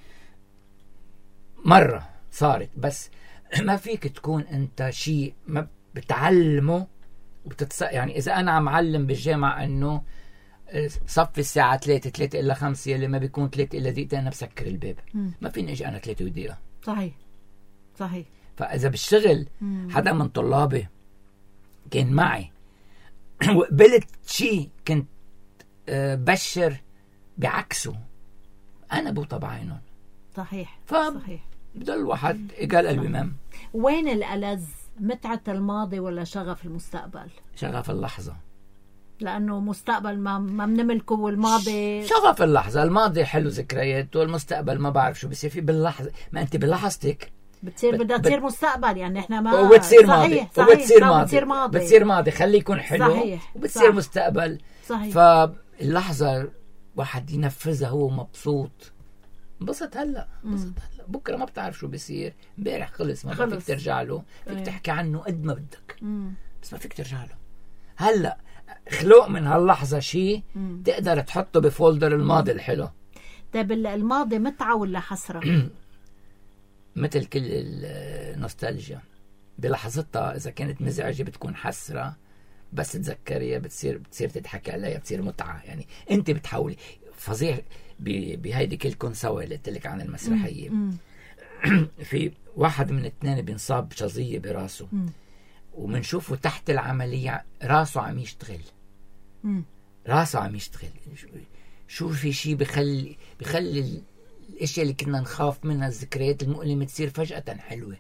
مرة صارت، بس ما فيك تكون انت شيء ما بتعلمه وبتتص... يعني اذا انا عم علم بالجامعة انه صف الساعة ثلاثة ثلاثة إلا خمسة اللي ما بيكون ثلاثة إلا دقيقتين أنا بسكر الباب. مم. ما فيني اجي انا ثلاثة ودقيقة. صحيح صحيح. فاذا بالشغل مم. حدا من طلابي كان معي وقبلت شيء كنت بشر بعكسه أنا بوطى بعينهم. صحيح صحيح. بضل واحد قال قلبي مام. وين الألذ متعة الماضي ولا شغف المستقبل؟ شغف اللحظة، لأنه مستقبل ما ما بنملكه، والماضي شغف اللحظة. الماضي حلو ذكريات، والمستقبل ما بعرف شو بيصير فيه باللحظة. ما أنت بلحظتك بتصير بت- بدها بت- تصير مستقبل، يعني احنا ما وبتصير ماضي، صحيح صحيح وبتصير لا، ماضي بتصير ماضي بتصير ماضي خليه يكون حلو، صحيح. وبتصير صح. مستقبل. صحيح. فاللحظة واحد ينفذها هو مبسوط، انبسط هلا، انبسط هلا، بكره ما بتعرف شو بيصير، امبارح خلص ما خلص. فيك ترجع له، فيك ايه. تحكي عنه قد ما بدك، مم. بس ما فيك ترجع له. هلا خلق من هاللحظة شيء تقدر تحطه بفولدر الماضي الحلو. طيب الماضي متعة ولا حسرة؟ مثل كل النوستالجيا، بلحظتها إذا كانت مزعجة بتكون حسرة، بس تذكريها بتصير بتصير تضحك عليها، بتصير متعة. يعني أنت بتحاولي فظيع بهيدي كلكم سوا اللي قلت لك عن المسرحية. في واحد من الاثنين بينصاب بشظية براسه، ومنشوفه تحت العملية راسه عم يشتغل، راسه عم يشتغل. شو في شيء بخلي بخلي الاشياء اللي كنا نخاف منها، الذكريات المؤلمة، تصير فجأة حلوة.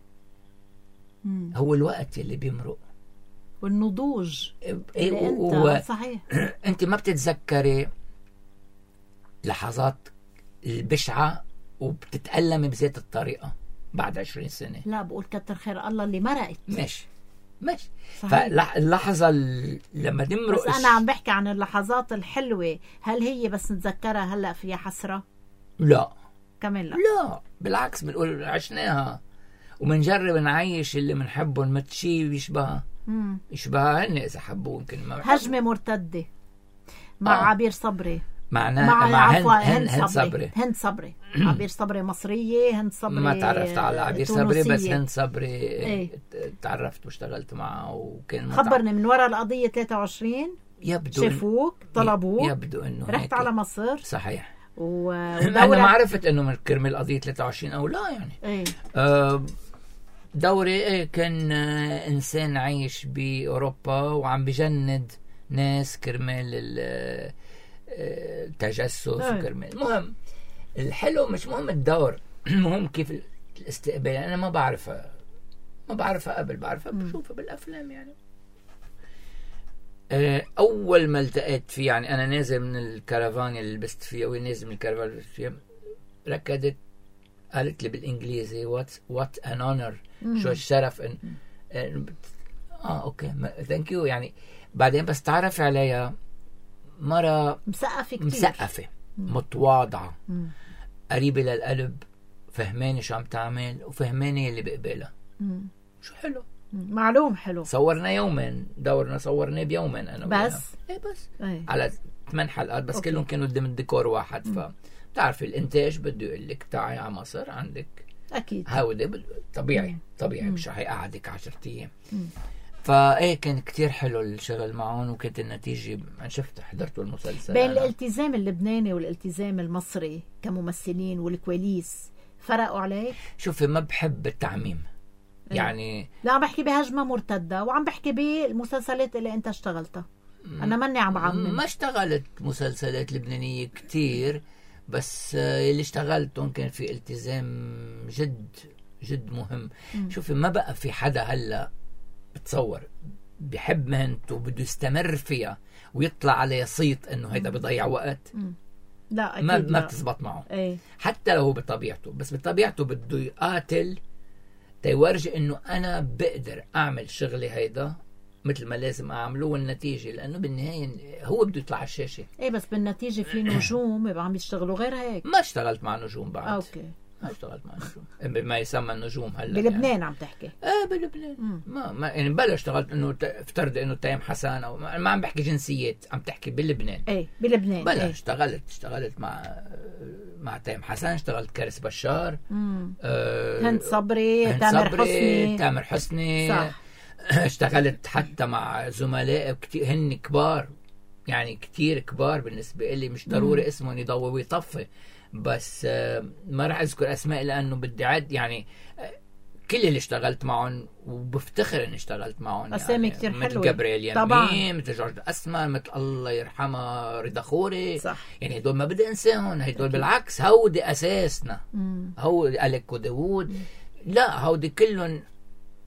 مم. هو الوقت اللي بيمرق والنضوج إيه، اللي انت و... صحيح. انت ما بتتذكري لحظات البشعة وبتتألمي بذات الطريقة بعد عشرين سنة. لا، بقول كتر خير الله اللي مرقت. ماشي ماشي. صحيح. فاللحظة ال- لما تمرق بس انا عم بحكي عن اللحظات الحلوة، هل هي بس نتذكرها هلا فيها حسرة؟ لا كمان لا. لا بالعكس، بنقول عشناها ومنجرب نعيش اللي بنحبهم مثل شيء بيشبهها مم. يشبهها هن إذا حبوا. يمكن ما بحبوا. هجمة مرتدة مع آه. عبير صبري، معنا مع, مع هند, عفوا هند, هند هند صبري. صبري. هند صبري عبير صبري مصرية، هند صبري ما تعرفت على عبير صبري، بس تونسية. هند صبري ايه. تعرفت واشتغلت معه وكان متع... خبرني من وراء القضية ثلاثة وعشرين يبدو شافوك طلبوك، يبدو انه رحت هيك. على مصر صحيح. و... انا ما عرفت انه من كرمال قضية ثلاثة وعشرين او لا يعني. ايه. آه دوري ايه كان آه انسان عايش باوروبا وعم بجند ناس كرمال ال- آه، التجسس ايه. وكرمال. المهم الحلو مش مهم الدور، مهم كيف الاستقبال. انا ما بعرفها ما بعرفها قبل، بعرفها بشوفها بالافلام يعني. آه، اول ما التقيت فيه، يعني انا نازل من الكرفان اللي لبست فيها وهي نازل من الكرفان اللي لبست فيها، ركضت قالت لي بالانجليزي وات وات ان اونر، شو الشرف ان اه, آه اوكي ثانك يو. يعني بعدين بس تعرف عليها مرة مسقفة كتير، مسقفة متواضعة قريبة للقلب، فهماني شو عم تعمل وفهماني اللي بقبلها. شو حلو. معلوم حلو. صورنا يومين، دورنا صورناه بيومين انا وياها. بس ايه بس ايه. على ثمان حلقات بس. أوكي. كلهم كانوا ضمن ديكور واحد. ف بتعرفي الانتاج بده يقول لك تعي على مصر عندك اكيد هودي بد- طبيعي مم. طبيعي مم. مش رح يقعدك عشرة ايام. مم. فايه كان كتير حلو الشغل معهم، وكانت النتيجة أنا شفت حضرته المسلسل. بين أنا. الالتزام اللبناني والالتزام المصري كممثلين والكواليس فرقوا عليك؟ شوفي ما بحب التعميم يعني. لا، عم بحكي بهجمة مرتدة، وعم بحكي بالمسلسلات اللي انت اشتغلتها. انا ماني عم بعمم. ما اشتغلت مسلسلات لبنانية كتير، بس آه، اللي اشتغلتهم كان في التزام جد جد مهم. مم. شوفي ما بقى في حدا هلا بتصور بحب مهنته وبده يستمر فيها ويطلع عليه صيت انه هيدا بيضيع وقت. مم. لا اكيد ما لا. ما بتزبط معه. ايه. حتى لو هو بطبيعته، بس بطبيعته بده يقاتل تيورجي انه انا بقدر اعمل شغلي هيدا مثل ما لازم اعمله، والنتيجه لانه بالنهايه هو بده يطلع على الشاشه. ايه بس بالنتيجة في نجوم يبقى عم يشتغلوا غير هيك. ما اشتغلت مع نجوم بعد. اوكي. ما اشتغلت مع نجوم بما يسمى النجوم هلا بلبنان يعني. عم تحكي؟ اه بلبنان. مم. ما, ما يعني بلا اشتغلت انه ت- افترض انه تيم حسن او ما, ما عم بحكي جنسيات، عم تحكي بلبنان. ايه بلبنان. بلا ايه. اشتغلت اشتغلت مع مع تيم حسن، اشتغلت كارس بشار، مم. آه هند صبري، هند تامر صبري، حسني. تامر حسني. صح. اشتغلت حتى مع زملاء كتير هن كبار، يعني كتير كبار بالنسبة لي، مش ضروري اسمهم يضوي ويطفي، بس آه، ما راح اذكر اسماء لانه بدي عد يعني. آه، كل اللي اشتغلت معهم وبفتخر اني اشتغلت معهم، أسامي يعني كتير مثل حلوة. جبريل طبعاً. يمين، مثل جورج الاسمر، مثل الله يرحمها رضا خوري. صح. يعني هدول ما بدي انساهم، هدول بالعكس هودي اساسنا. مم. هو أليك وداوود، لا هودي كلهم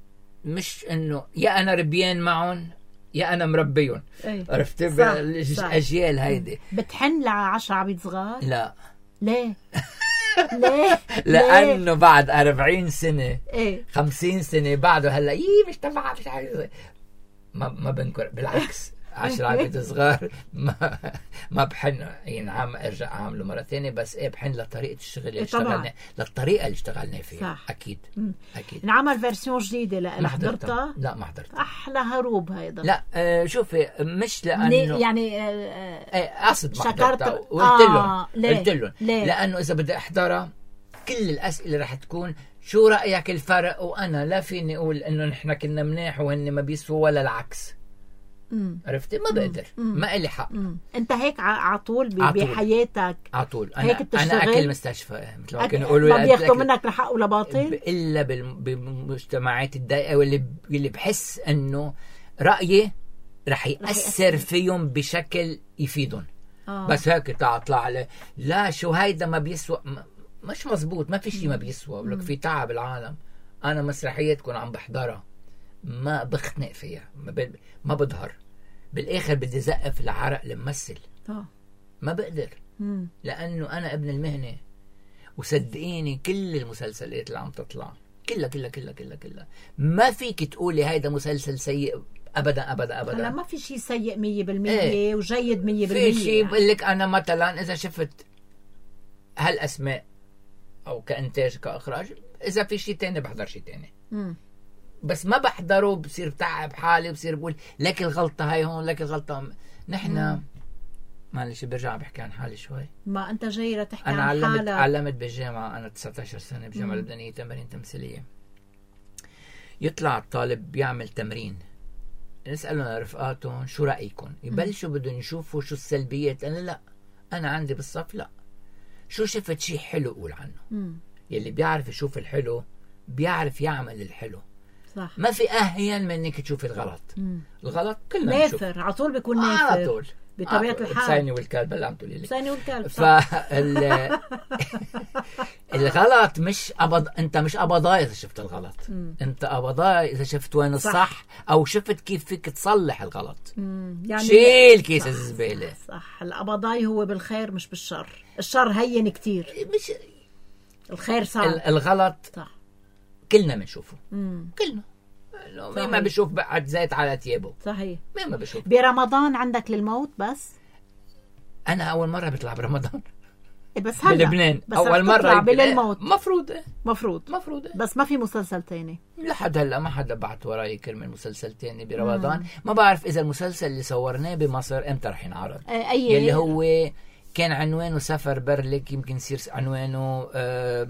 مش انه يا انا ربيان معهم يا انا مربيهم. أي. عرفت الاجيال هيدي. بتحن لعشرة عبيد صغار؟ لا. ليه؟ ليه؟ لانه بعد أربعين سنه ايه خمسين سنه بعده هلا يي مش تبع مش عارف ما ما بنكر بالعكس. عشرة عبيد صغار ما ما بحن ينعم ارجع اعمله مره ثانيه بس ايه بحن لطريقه الشغل اللي اشتغلنا للطريقه اللي اشتغلنا فيها. صح. اكيد مم. اكيد انعمل فيرسيون جديده لا حضرتها؟ لا ما حضرتها. احلى هروب هيدا. لا آه شوفي مش لانه يعني آه ايه قصد ما حضرتها شكرت وقلت لهم آه قلت لهم لانه اذا بدي احضرها كل الاسئله رح تكون شو رايك الفرق وانا لا فيني اقول انه نحن كنا منيح وهن ما بيسوا ولا العكس. عرفتي ما بقدر مم. ما إلي حق. مم. انت هيك على طول بحياتك على طول انا انا اكل مستشفى مثل ما كانوا يقولوا ما بياخذوا منك لحق ولا باطل الا بالمجتمعات الضيقه واللي اللي بحس انه رايي رح ياثر فيهم بشكل يفيدهم. آه. بس هيك طلع عليه لا شو هيدا ما بيسوى مش مزبوط. ما في شيء ما بيسوى. بقول لك في تعب العالم. انا مسرحيه تكون عم بحضرها ما بخنق فيها ما, ما بظهر بالاخر بدي زقف العرق لممثل. اه ما بقدر. مم. لانه انا ابن المهنه وصدقيني كل المسلسلات اللي عم تطلع كلها كلها كلها كلها كلها ما فيك تقولي هيدا مسلسل سيء ابدا ابدا ابدا. لا ما في شيء سيء مية بالمية ايه. وجيد مية في بالمية. شيء بقول لك انا مثلا اذا شفت هالاسماء او كانتاج كاخراج اذا في شيء تاني بحضر شيء تاني. مم. بس ما بحضره بصير بتعب حالي بصير بقول لك الغلطة هاي هون لك الغلطة. نحن معلش برجع بحكي عن حالي شوي. ما أنت جاي لتحكي أنا عن علمت حالك. علمت بالجامعة أنا تسعة عشر سنة بالجامعة اللبنانية تمارين تمثيلية. يطلع الطالب بيعمل تمرين نسألهم رفقاتهم شو رأيكم يبلشوا بدهم يشوفوا شو السلبيات. أنا لا أنا عندي بالصف لا شو شفت شيء حلو قول عنه. مم. يلي بيعرف يشوف الحلو بيعرف يعمل الحلو. صح. ما في أهين من انك تشوفي الغلط. مم. الغلط كلنا نشوف. نافر على طول بيكون نافر على طول بطبيعة الحال. بساني والكلب اللي عم تقولي لي بساني والكلب. فال الغلط مش أبض انت مش أبضاي اذا شفت الغلط. مم. انت أبضاي اذا شفت وين الصح صح. او شفت كيف فيك تصلح الغلط. يعني شيل كيس الزبالة. صح. الأبضاي هو بالخير مش بالشر. الشر هين كتير مش الخير صعب. الغلط صح كلنا بنشوفه. كلنا مين ما بشوف بعد زيت على ثيابه. صحيح. مين ما بشوف. برمضان عندك للموت بس؟ انا اول مره بطلع برمضان بس هلا بلبنان بس اول مره بالموت. مفروض مفروض مفروض بس ما في مسلسل تاني لحد هلا. ما حدا بعت وراي كرمال مسلسل تاني برمضان. مم. ما بعرف اذا المسلسل اللي صورناه بمصر امتى رح ينعرض. اي اللي هو كان عنوانه سفر برلك يمكن يصير عنوانه آه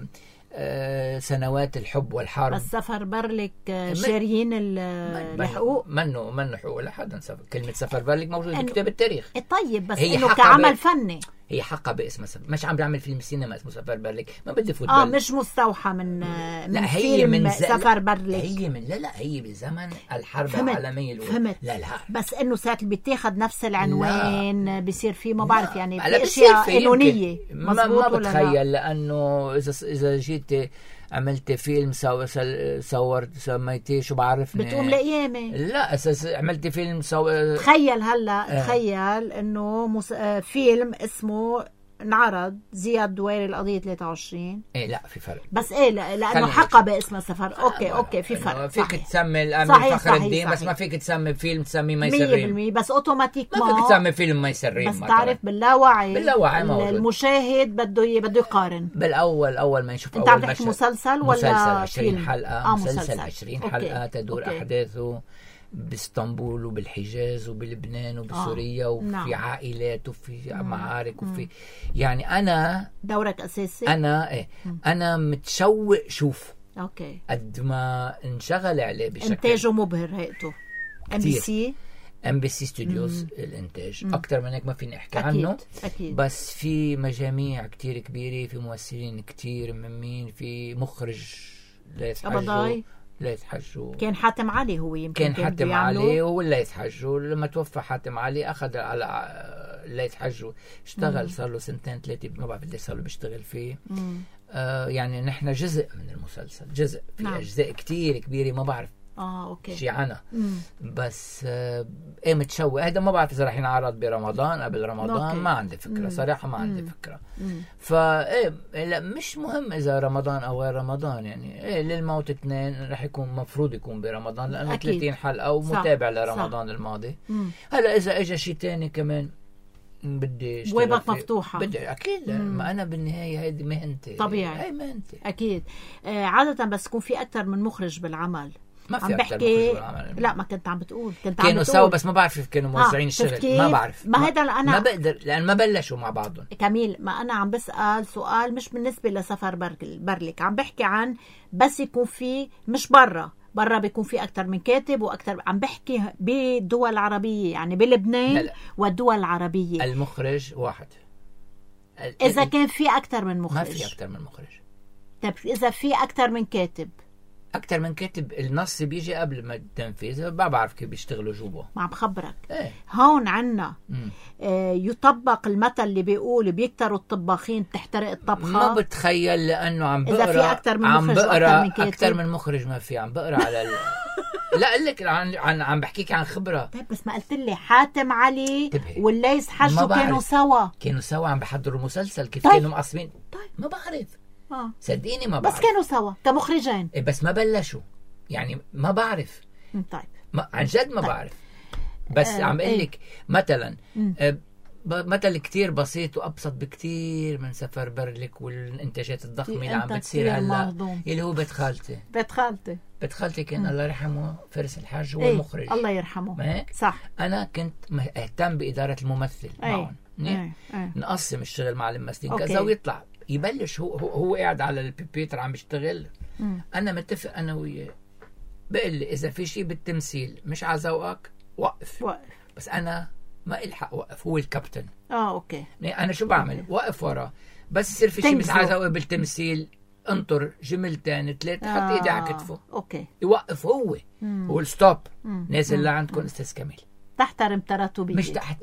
آه سنوات الحب والحرب. بس سفر برلك شاريين الحقوق. منه منه حقوق لحد. كلمة سفر برلك موجودة بكتاب التاريخ. طيب بس انه كعمل فني هي حقها باسمها سفر. مش عم بيعمل فيلم سينما اسمه سفر برلك. ما بدي فوت اه مش مستوحى من من لا هي من سفر برلك. هي من لا لا هي بزمن الحرب فهمت. العالمية الأولى. فهمت. لا لا بس انه ساعة اللي بيتاخد نفس العنوان بيصير فيه ما بعرف يعني في اشياء قانونية ما, ما بتخيل. لانه اذا اذا جيت عملت فيلم سو صورت سميتيه شو بعرفني بتقوم لقيامة. لا اساس عملت فيلم سو... تخيل هلا آه. تخيل انه مس... فيلم اسمه انعرض زياد دويري القضية ثلاثة وعشرين. ايه لا في فرق. بس ايه لانه حقها باسمها سفر. اوكي آه اوكي في فرق. فيك صحيح. تسمي الامير فخر الدين بس ما فيك تسمي فيلم تسميه ميسر ريم. مية بالمية بس اوتوماتيك ما فيك تسمي فيلم ميسر ريم. بس تعرف باللاوعي باللاوعي موجود. المشاهد بده بده يقارن. بالاول اول ما يشوف انت عم تحكي مسلسل ولا مسلسل عشرين فيلم؟ حلقة. آه مسلسل, مسلسل عشرين أوكي. حلقة تدور أوكي. احداثه باسطنبول وبالحجاز وبلبنان وبسوريا. آه. وفي نعم. عائلات وفي مم. معارك وفي مم. يعني أنا دورك أساسي. أنا إيه مم. أنا متشوق شوف. أوكي. قد ما انشغل عليه بشكل إنتاجه مبهر هيئته. إم بي سي إم بي سي ستوديوز الإنتاج. مم. أكتر من هيك ما فيني أحكي أكيد. عنه. أكيد. بس في مجاميع كتير كبيرة في ممثلين كتير مهمين في مخرج لا يتحجوا لا يتحجوا. كان حاتم علي هو يمكن كان حاتم علي ولا يتحجوا. لما توفى حاتم علي أخذ على لا يتحجوا. اشتغل صار له سنتين ثلاثة ما بعرف قديش صار له بيشتغل فيه. آه يعني نحن جزء من المسلسل جزء في نعم. أجزاء كتير كبيرة ما بعرف اه اوكي شي عنا. مم. بس آه ايه متشوق هذا ما بعرف اذا رح ينعرض برمضان قبل رمضان أوكي. ما عندي فكره مم. صراحه ما عندي مم. فكره. مم. فايه لا مش مهم اذا رمضان او غير رمضان يعني ايه للموت اثنين رح يكون مفروض يكون برمضان لانه أكيد. ثلاثين حلقه ومتابع لرمضان الماضي. مم. هلا اذا اجى شيء ثاني كمان بدي بوابك مفتوحة. بدي أكيد. مم. ما أنا بالنهاية هيدي مهنتي طبيعي. هي مهنتي أكيد. آه عادة بس يكون في أكثر من مخرج بالعمل. ما في عم أكثر بحكي مخرج بالعمل. لا ما كنت عم بتقول كنت عم كانوا بتقول سوا بس ما بعرف كيف كانوا موزعين آه. الشغل ما بعرف ما هذا أنا ما بقدر لأن ما بلشوا مع بعضهم. كميل ما أنا عم بسأل سؤال مش بالنسبة لسفر برلك عم بحكي عن بس يكون في مش برا برا بيكون في أكتر من كاتب وأكتر عم بحكي بالدول العربية يعني بلبنان. لا لا. والدول العربية المخرج واحد إذا كان في أكتر من مخرج ما في أكتر من مخرج. طب إذا في أكتر من كاتب أكتر من كاتب النص بيجي قبل ما التنفيذ ما بعرف كيف بيشتغلوا جوا. ما عم بخبرك ايه. هون عنا مم. آه يطبق المثل اللي بيقول بيكتروا الطباخين بتحترق الطبخة. ما بتخيل لأنه عم بقرأ إذا في أكتر من عم مخرج بقرأ وأكتر من كاتب. أكتر من مخرج ما في عم بقرأ على ال... لا أقول لك عن... عن عم بحكيك عن خبرة. طيب بس ما قلت لي حاتم علي انتبهي. والليث ما حجو بعرف. كانوا سوا. كانوا سوا عم بحضروا مسلسل كيف طيب. كانوا مقسمين. طيب. ما بعرف آه. صدقيني ما بعرف بس كانوا سوا كمخرجين. إيه بس ما بلشوا يعني ما بعرف طيب ما عن جد ما طيب. بعرف بس آه عم اقول لك مثلا مم. آه مثل كتير بسيط وابسط بكتير من سفر برلك والانتاجات الضخمه اللي عم بتصير هلا اللي هو بيت خالتي. بيت خالتي بيت خالتي كان الله يرحمه فارس الحاج هو ايه المخرج. الله يرحمه. ما هيك؟ صح. انا كنت اهتم باداره الممثل ايه. معهم. ايه. ايه. نقسم الشغل مع الممثلين أوكي. كذا ويطلع يبلش هو هو, هو قاعد على البيبيتر عم بيشتغل. مم. انا متفق انا وياه بقول لي اذا في شيء بالتمثيل مش على ذوقك وقف. وقف. بس انا ما الحق وقف هو الكابتن. اه اوكي. انا شو بعمل أوكي. وقف وراه بس يصير في شيء مش على ذوقي بالتمثيل انطر جملتين ثلاثه آه. حط ايدي على كتفه. اوكي. يوقف هو مم. هو الستوب. مم. نازل مم. لعندكم استاذ كميل تحترم تراتبية. مش تحت.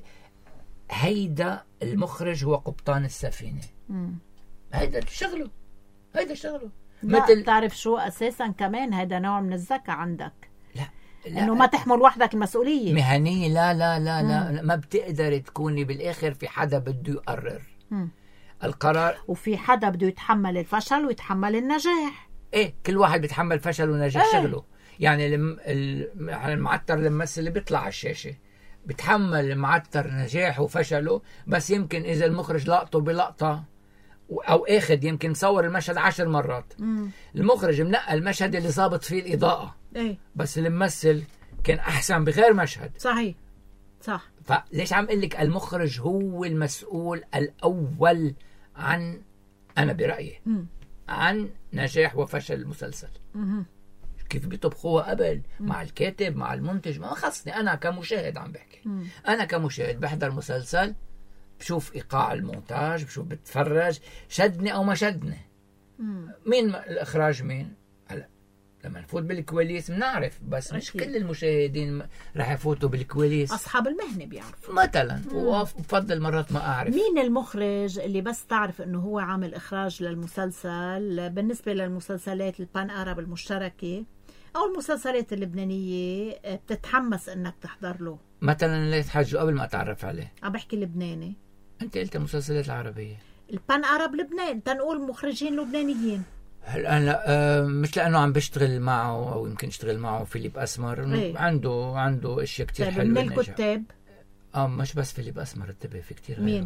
هيدا المخرج هو قبطان السفينه. مم. هيدا شغله هيدا شغله. لا مثل تعرف شو اساسا كمان هذا نوع من الذكاء عندك لا لا انه ما تحمل وحدك المسؤوليه مهنيه. لا لا لا لا مم. ما بتقدر تكوني بالاخر في حدا بده يقرر. مم. القرار وفي حدا بده يتحمل الفشل ويتحمل النجاح. ايه كل واحد بيتحمل فشل ونجاح ايه. شغله. يعني المعتر الممثل اللي بيطلع على الشاشه بتحمل المعتر نجاحه وفشله بس يمكن اذا المخرج لقطه بلقطه او اخذ يمكن صور المشهد عشر مرات. مم. المخرج منقى المشهد اللي ظابط فيه الاضاءه. ايه. بس الممثل كان احسن بغير مشهد. صحيح صح. فليش عم اقول لك المخرج هو المسؤول الاول عن انا برايي مم. عن نجاح وفشل المسلسل. مم. كيف بيطبخوها قبل مم. مع الكاتب مع المنتج ما خصني انا كمشاهد عم بحكي. مم. انا كمشاهد بحضر مسلسل بشوف ايقاع المونتاج بشوف بتفرج شدني او ما شدني. مم. مين الاخراج مين هلا لما نفوت بالكواليس بنعرف بس مش أكيد. كل المشاهدين رح يفوتوا بالكواليس. اصحاب المهنه بيعرفوا مثلا وبفضل مرات ما اعرف مين المخرج اللي بس تعرف انه هو عامل اخراج للمسلسل بالنسبه للمسلسلات البان ارب المشتركه او المسلسلات اللبنانيه بتتحمس انك تحضر له. مثلا ليث حجو قبل ما اتعرف عليه عم بحكي لبناني. انت قلت المسلسلات العربيه البان ارب لبنان تنقول مخرجين لبنانيين. هلا انا آه مش لانه عم بشتغل معه او يمكن اشتغل معه فيليب اسمر. ايه؟ عنده عنده اشياء كتير طيب حلوه. من الكتاب اه مش بس فيليب اسمر انتبه في كتير مين؟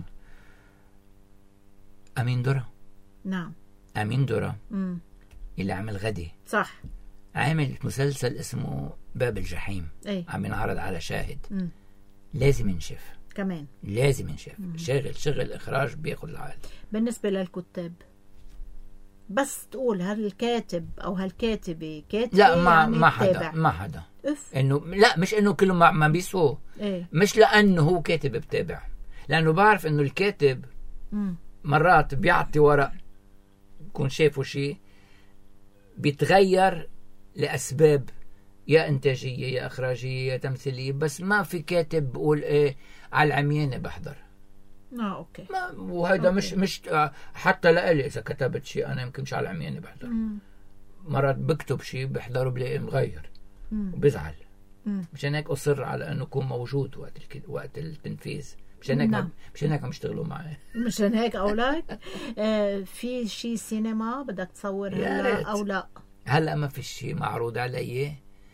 امين درة. نعم امين درة امم اللي عمل غدي. صح. عامل مسلسل اسمه باب الجحيم. ايه؟ عم ينعرض على شاهد. مم. لازم ينشف كمان لازم ينشف. شغل شغل اخراج بياخذ العقل. بالنسبه للكتاب بس تقول هالكاتب او هالكاتبه كاتبه لا ما يعني ما حدا ما حدا اف انه لا مش انه كلهم ما, ما بيسووا. ايه؟ مش لانه هو كاتب بتابع لانه بعرف انه الكاتب مم. مرات بيعطي ورق بكون شافه شيء بيتغير لاسباب يا انتاجيه يا اخراجيه يا تمثيليه بس ما في كاتب بقول ايه على العميانه بحضر. اه اوكي. ما وهذا مش مش حتى لإلي اذا كتبت شيء انا يمكن مش على العميانه بحضر. مم. مرات بكتب شيء بحضره بلاقي مغير. وبزعل. مم. مشان هيك أصر على أنه يكون موجود وقت الك- وقت التنفيذ. مشان هيك نعم. مشان هيك عم يشتغلوا معي. مشان هيك أولاد. آه في شي سينما بدك تصور يا هلا ريت. أو لا؟ هلا ما في شيء معروض علي،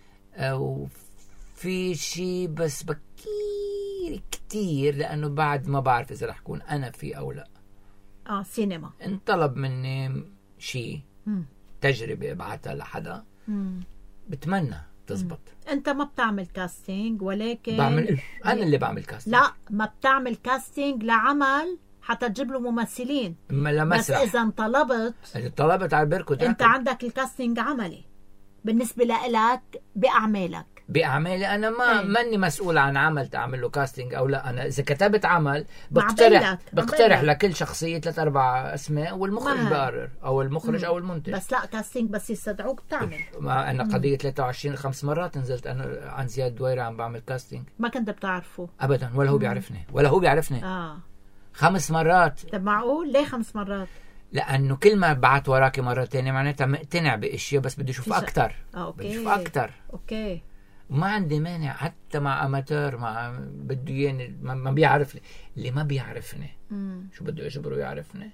أو في شيء بس بكير كتير، لأنه بعد ما بعرف إذا رح كون أنا فيه أو لا. آه سينما. انطلب مني شيء مم. تجربة ابعتها لحدا، مم. بتمنى تزبط. أنت ما بتعمل كاستينج، ولكن بعمل أنا اللي بعمل كاستنج. لا، ما بتعمل كاستينج لعمل حتى تجيب له ممثلين. ما بس لمسرح إذا انطلبت إذا طلبت على البركض أنت عندك الكاستينج عملي بالنسبة لإلك بأعمالك. بأعمالي أنا ما أي. ماني مسؤول عن عمل تعمل له كاستنج أو لا. أنا إذا كتبت عمل مع بقترح بالك، بقترح مع بالك. لكل شخصية ثلاث أربع أسماء والمخرج ما هي. بقرر، أو المخرج مم. أو المنتج. بس لا، كاستينج بس يستدعوك بتعمل. ما أنا قضية ثلاثة وعشرين خمس مرات نزلت أنا عن زياد دويرة عم بعمل كاستنج. ما كنت بتعرفه أبدا، ولا هو بيعرفني ولا هو بيعرفني. آه. خمس مرات. طب معقول؟ ليه خمس مرات؟ لأنه كل ما بعت وراكي مرة تانية معناتها مقتنع بأشياء، بس بدي أشوف فيش- أكتر. آه بدي أوكي. أشوف أكتر. أوكي. ما عندي مانع حتى مع أماتور، مع بده ياني ما ما بيعرفني. اللي ما بيعرفني مم. شو بده أجبره يعرفني؟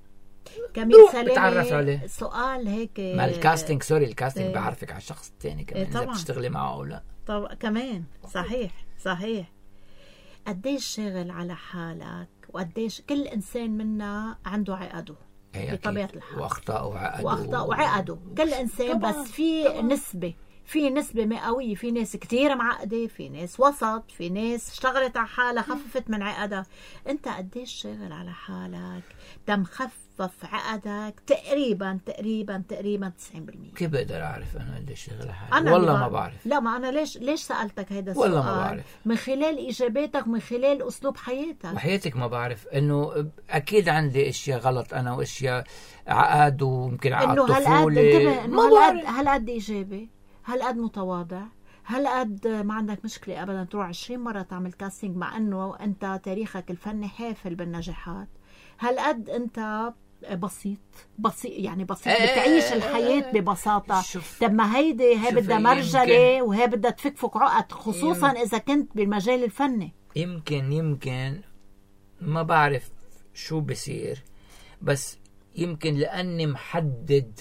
كميل روح بتعرف سلامة، عليه. سؤال هيك. ما الكاستنج سوري الكاستنج إيه. بعرفك على الشخص الثاني كمان إيه إذا طبعاً. بتشتغلي معه أو لا. طب كمان صحيح صحيح. قديش شاغل على حالك، وقديش كل إنسان منا عنده عقده هي بطبيعة أكيد. الحال. وأخطاء وعقده واخطاء وعقده كل انسان. طبعاً. بس في طبعاً. نسبه في نسبة مئوية. في ناس كتير معقدة، في ناس وسط، في ناس اشتغلت على حالها خففت من عقدها. انت قديش شاغل على حالك تم خفف عقدك؟ تقريبا تقريبا تقريبا تسعين بالمية. كيف بقدر أعرف أنا قديش شغل أنا حالي؟ اللي والله ما بعرف. بعرف. لا، ما أنا ليش ليش سألتك هيدا السؤال؟ والله ما بعرف. من خلال إجاباتك، من خلال أسلوب حياتك. وحياتك ما بعرف. انه اكيد عندي اشياء غلط انا، واشياء عقد ويمكن عقد إنه هالقد طفولة. انتبه، إنه ما هالقد بعرف. هالقد إيجابي، هالقد متواضع، هالقد ما عندك مشكلة أبدا تروح عشرين مرة تعمل كاستينج، مع أنه أنت تاريخك الفني حافل بالنجاحات. هالقد أنت بسيط بسيط يعني بسيط، إيه بتعيش الحياة ببساطة. شوف. طب ما هيدي هي شوفي، بدها مرجلة، يمكن- وهي بدها تفكفك عقد، خصوصا يم- إذا كنت بالمجال الفني. يمكن يمكن ما بعرف شو بصير، بس يمكن لاني محدد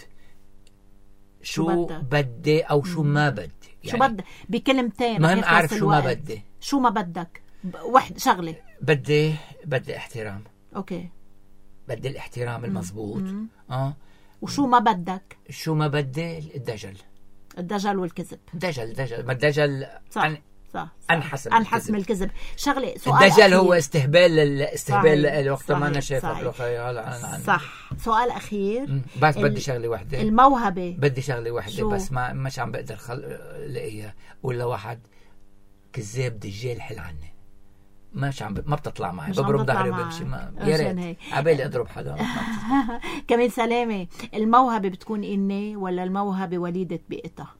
شو شو بدك. بدي او شو ما بدي. شو بدك بكلمتين؟ مهم رح يخلص اعرف شو ما الوقت. بدي. شو ما بدك؟ ب- وحد شغلة. بدي بدي احترام. أوكي. بدي الاحترام المضبوط. اه وشو ما بدك؟ شو ما بدي؟ الدجل. الدجل والكذب. دجل دجل ما الدجل صح عن صح, صح. أنحس من أنحس الكذب. من الكذب. شغلة سؤال الدجل أخير. هو استهبال الاستهبال صحيح، الوقت ما انا صحيح، شايفه صحيح. بالخيال عن عن صح. سؤال أخير. مم. بس ال- بدي شغله وحده. الموهبة. بدي شغله وحده شو؟ بس ما مش عم بقدر خل... لاقيها. ولا واحد كذاب دجال حل عني، مش عم ب... ما بتطلع معي، مش عم بضرب تطلع ظهري معك. وبمشي. ما عشان يا ريت هيك. عبالي اضرب حدا. كمان سلامة، الموهبة بتكون إني ولا الموهبة وليدة بيئتها؟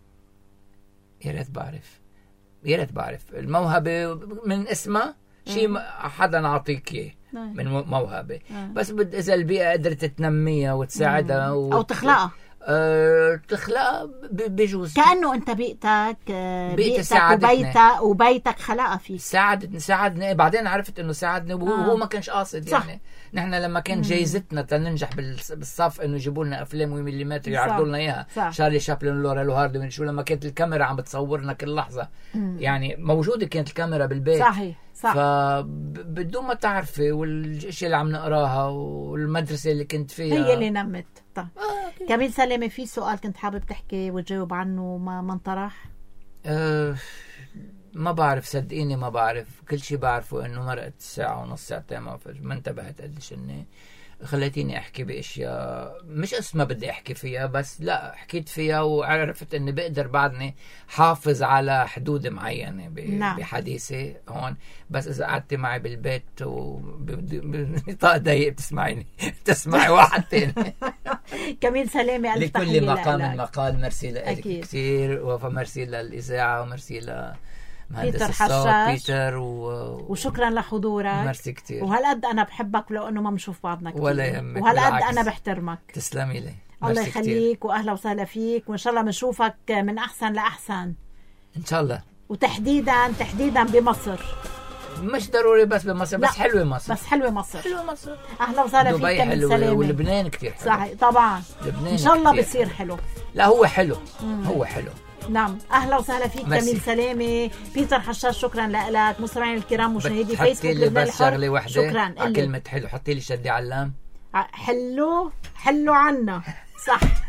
يا ريت بعرف، يا ريت بعرف. الموهبه من اسمها شيء م- حدا عطيك اياه نعم. من مو- موهبه. آه. بس بد اذا البيئه قدرت تنميها وتساعدها و... أو تخلقها. أه... تخلقها ب- بجوز. كأنه أنت بيئتك آه، بيئتي بيئتك ساعدتني. وبيتك وبيتك خلقها فيك. ساعدني ساعدني بعدين عرفت انه ساعدني وهو آه. هو ما كانش قاصد. صح. يعني نحن لما كان جايزتنا تننجح بالص- بالصف انه يجيبوا لنا افلام ومليمتر يعرضوا لنا اياها، صح. شارلي شابلن لورا لوهارد من شو، لما كانت الكاميرا عم بتصورنا كل لحظه. يعني موجوده كانت الكاميرا بالبيت. صحيح صح. فبدون ما تعرفي والاشياء اللي عم نقراها والمدرسه اللي كنت فيها هي اللي نمت. طيب. كميل سلامة، في سؤال كنت حابب تحكي وتجاوب عنه ما ما انطرح؟ أه ما بعرف، صدقيني ما بعرف. كل شيء بعرفه انه مرقت ساعة ونص ساعتين ما ما انتبهت قديش اني خليتيني احكي باشياء مش اسمها بدي احكي فيها، بس لا حكيت فيها وعرفت اني بقدر بعدني حافظ على حدود معينة ب- نعم. بحديثي هون. بس اذا قعدت معي بالبيت وبنطاق ضيق بتسمعيني تسمعي واحد تاني. كميل سلامة، ألف لكل تحية مقام لك. مقال. مرسي لك أكيد. كثير، ومرسي للإذاعة، ومرسي لمهندس بيتر الصوت حشاش. بيتر و... وشكرا لحضورك. مرسي كثير. وهالقد أنا بحبك ولو أنه ما بنشوف بعضنا كتير. ولا يهمك، وهالقد بالعكس. أنا بحترمك. تسلمي لي. الله يخليك واهلا وسهلا فيك، وان شاء الله بنشوفك من احسن لاحسن ان شاء الله، وتحديدا تحديدا بمصر. مش ضروري بس بمصر، بس حلوه مصر، بس حلوه مصر، حلوه مصر. اهلا وسهلا فيك. دبي حلوه ولبنان كثير حلو. صحيح طبعا، لبنان ان شاء الله كتير. بصير حلو. لا هو حلو. مم. هو حلو. نعم اهلا وسهلا فيك كميل سلامه. بيتر حشاش شكرا لك. مستمعين الكرام مشاهدي فيسبوك لبنان الحر، شغله وحده شكرا. كلمه حلو، حطي لي شدي علام. حلو حلو عنا صح.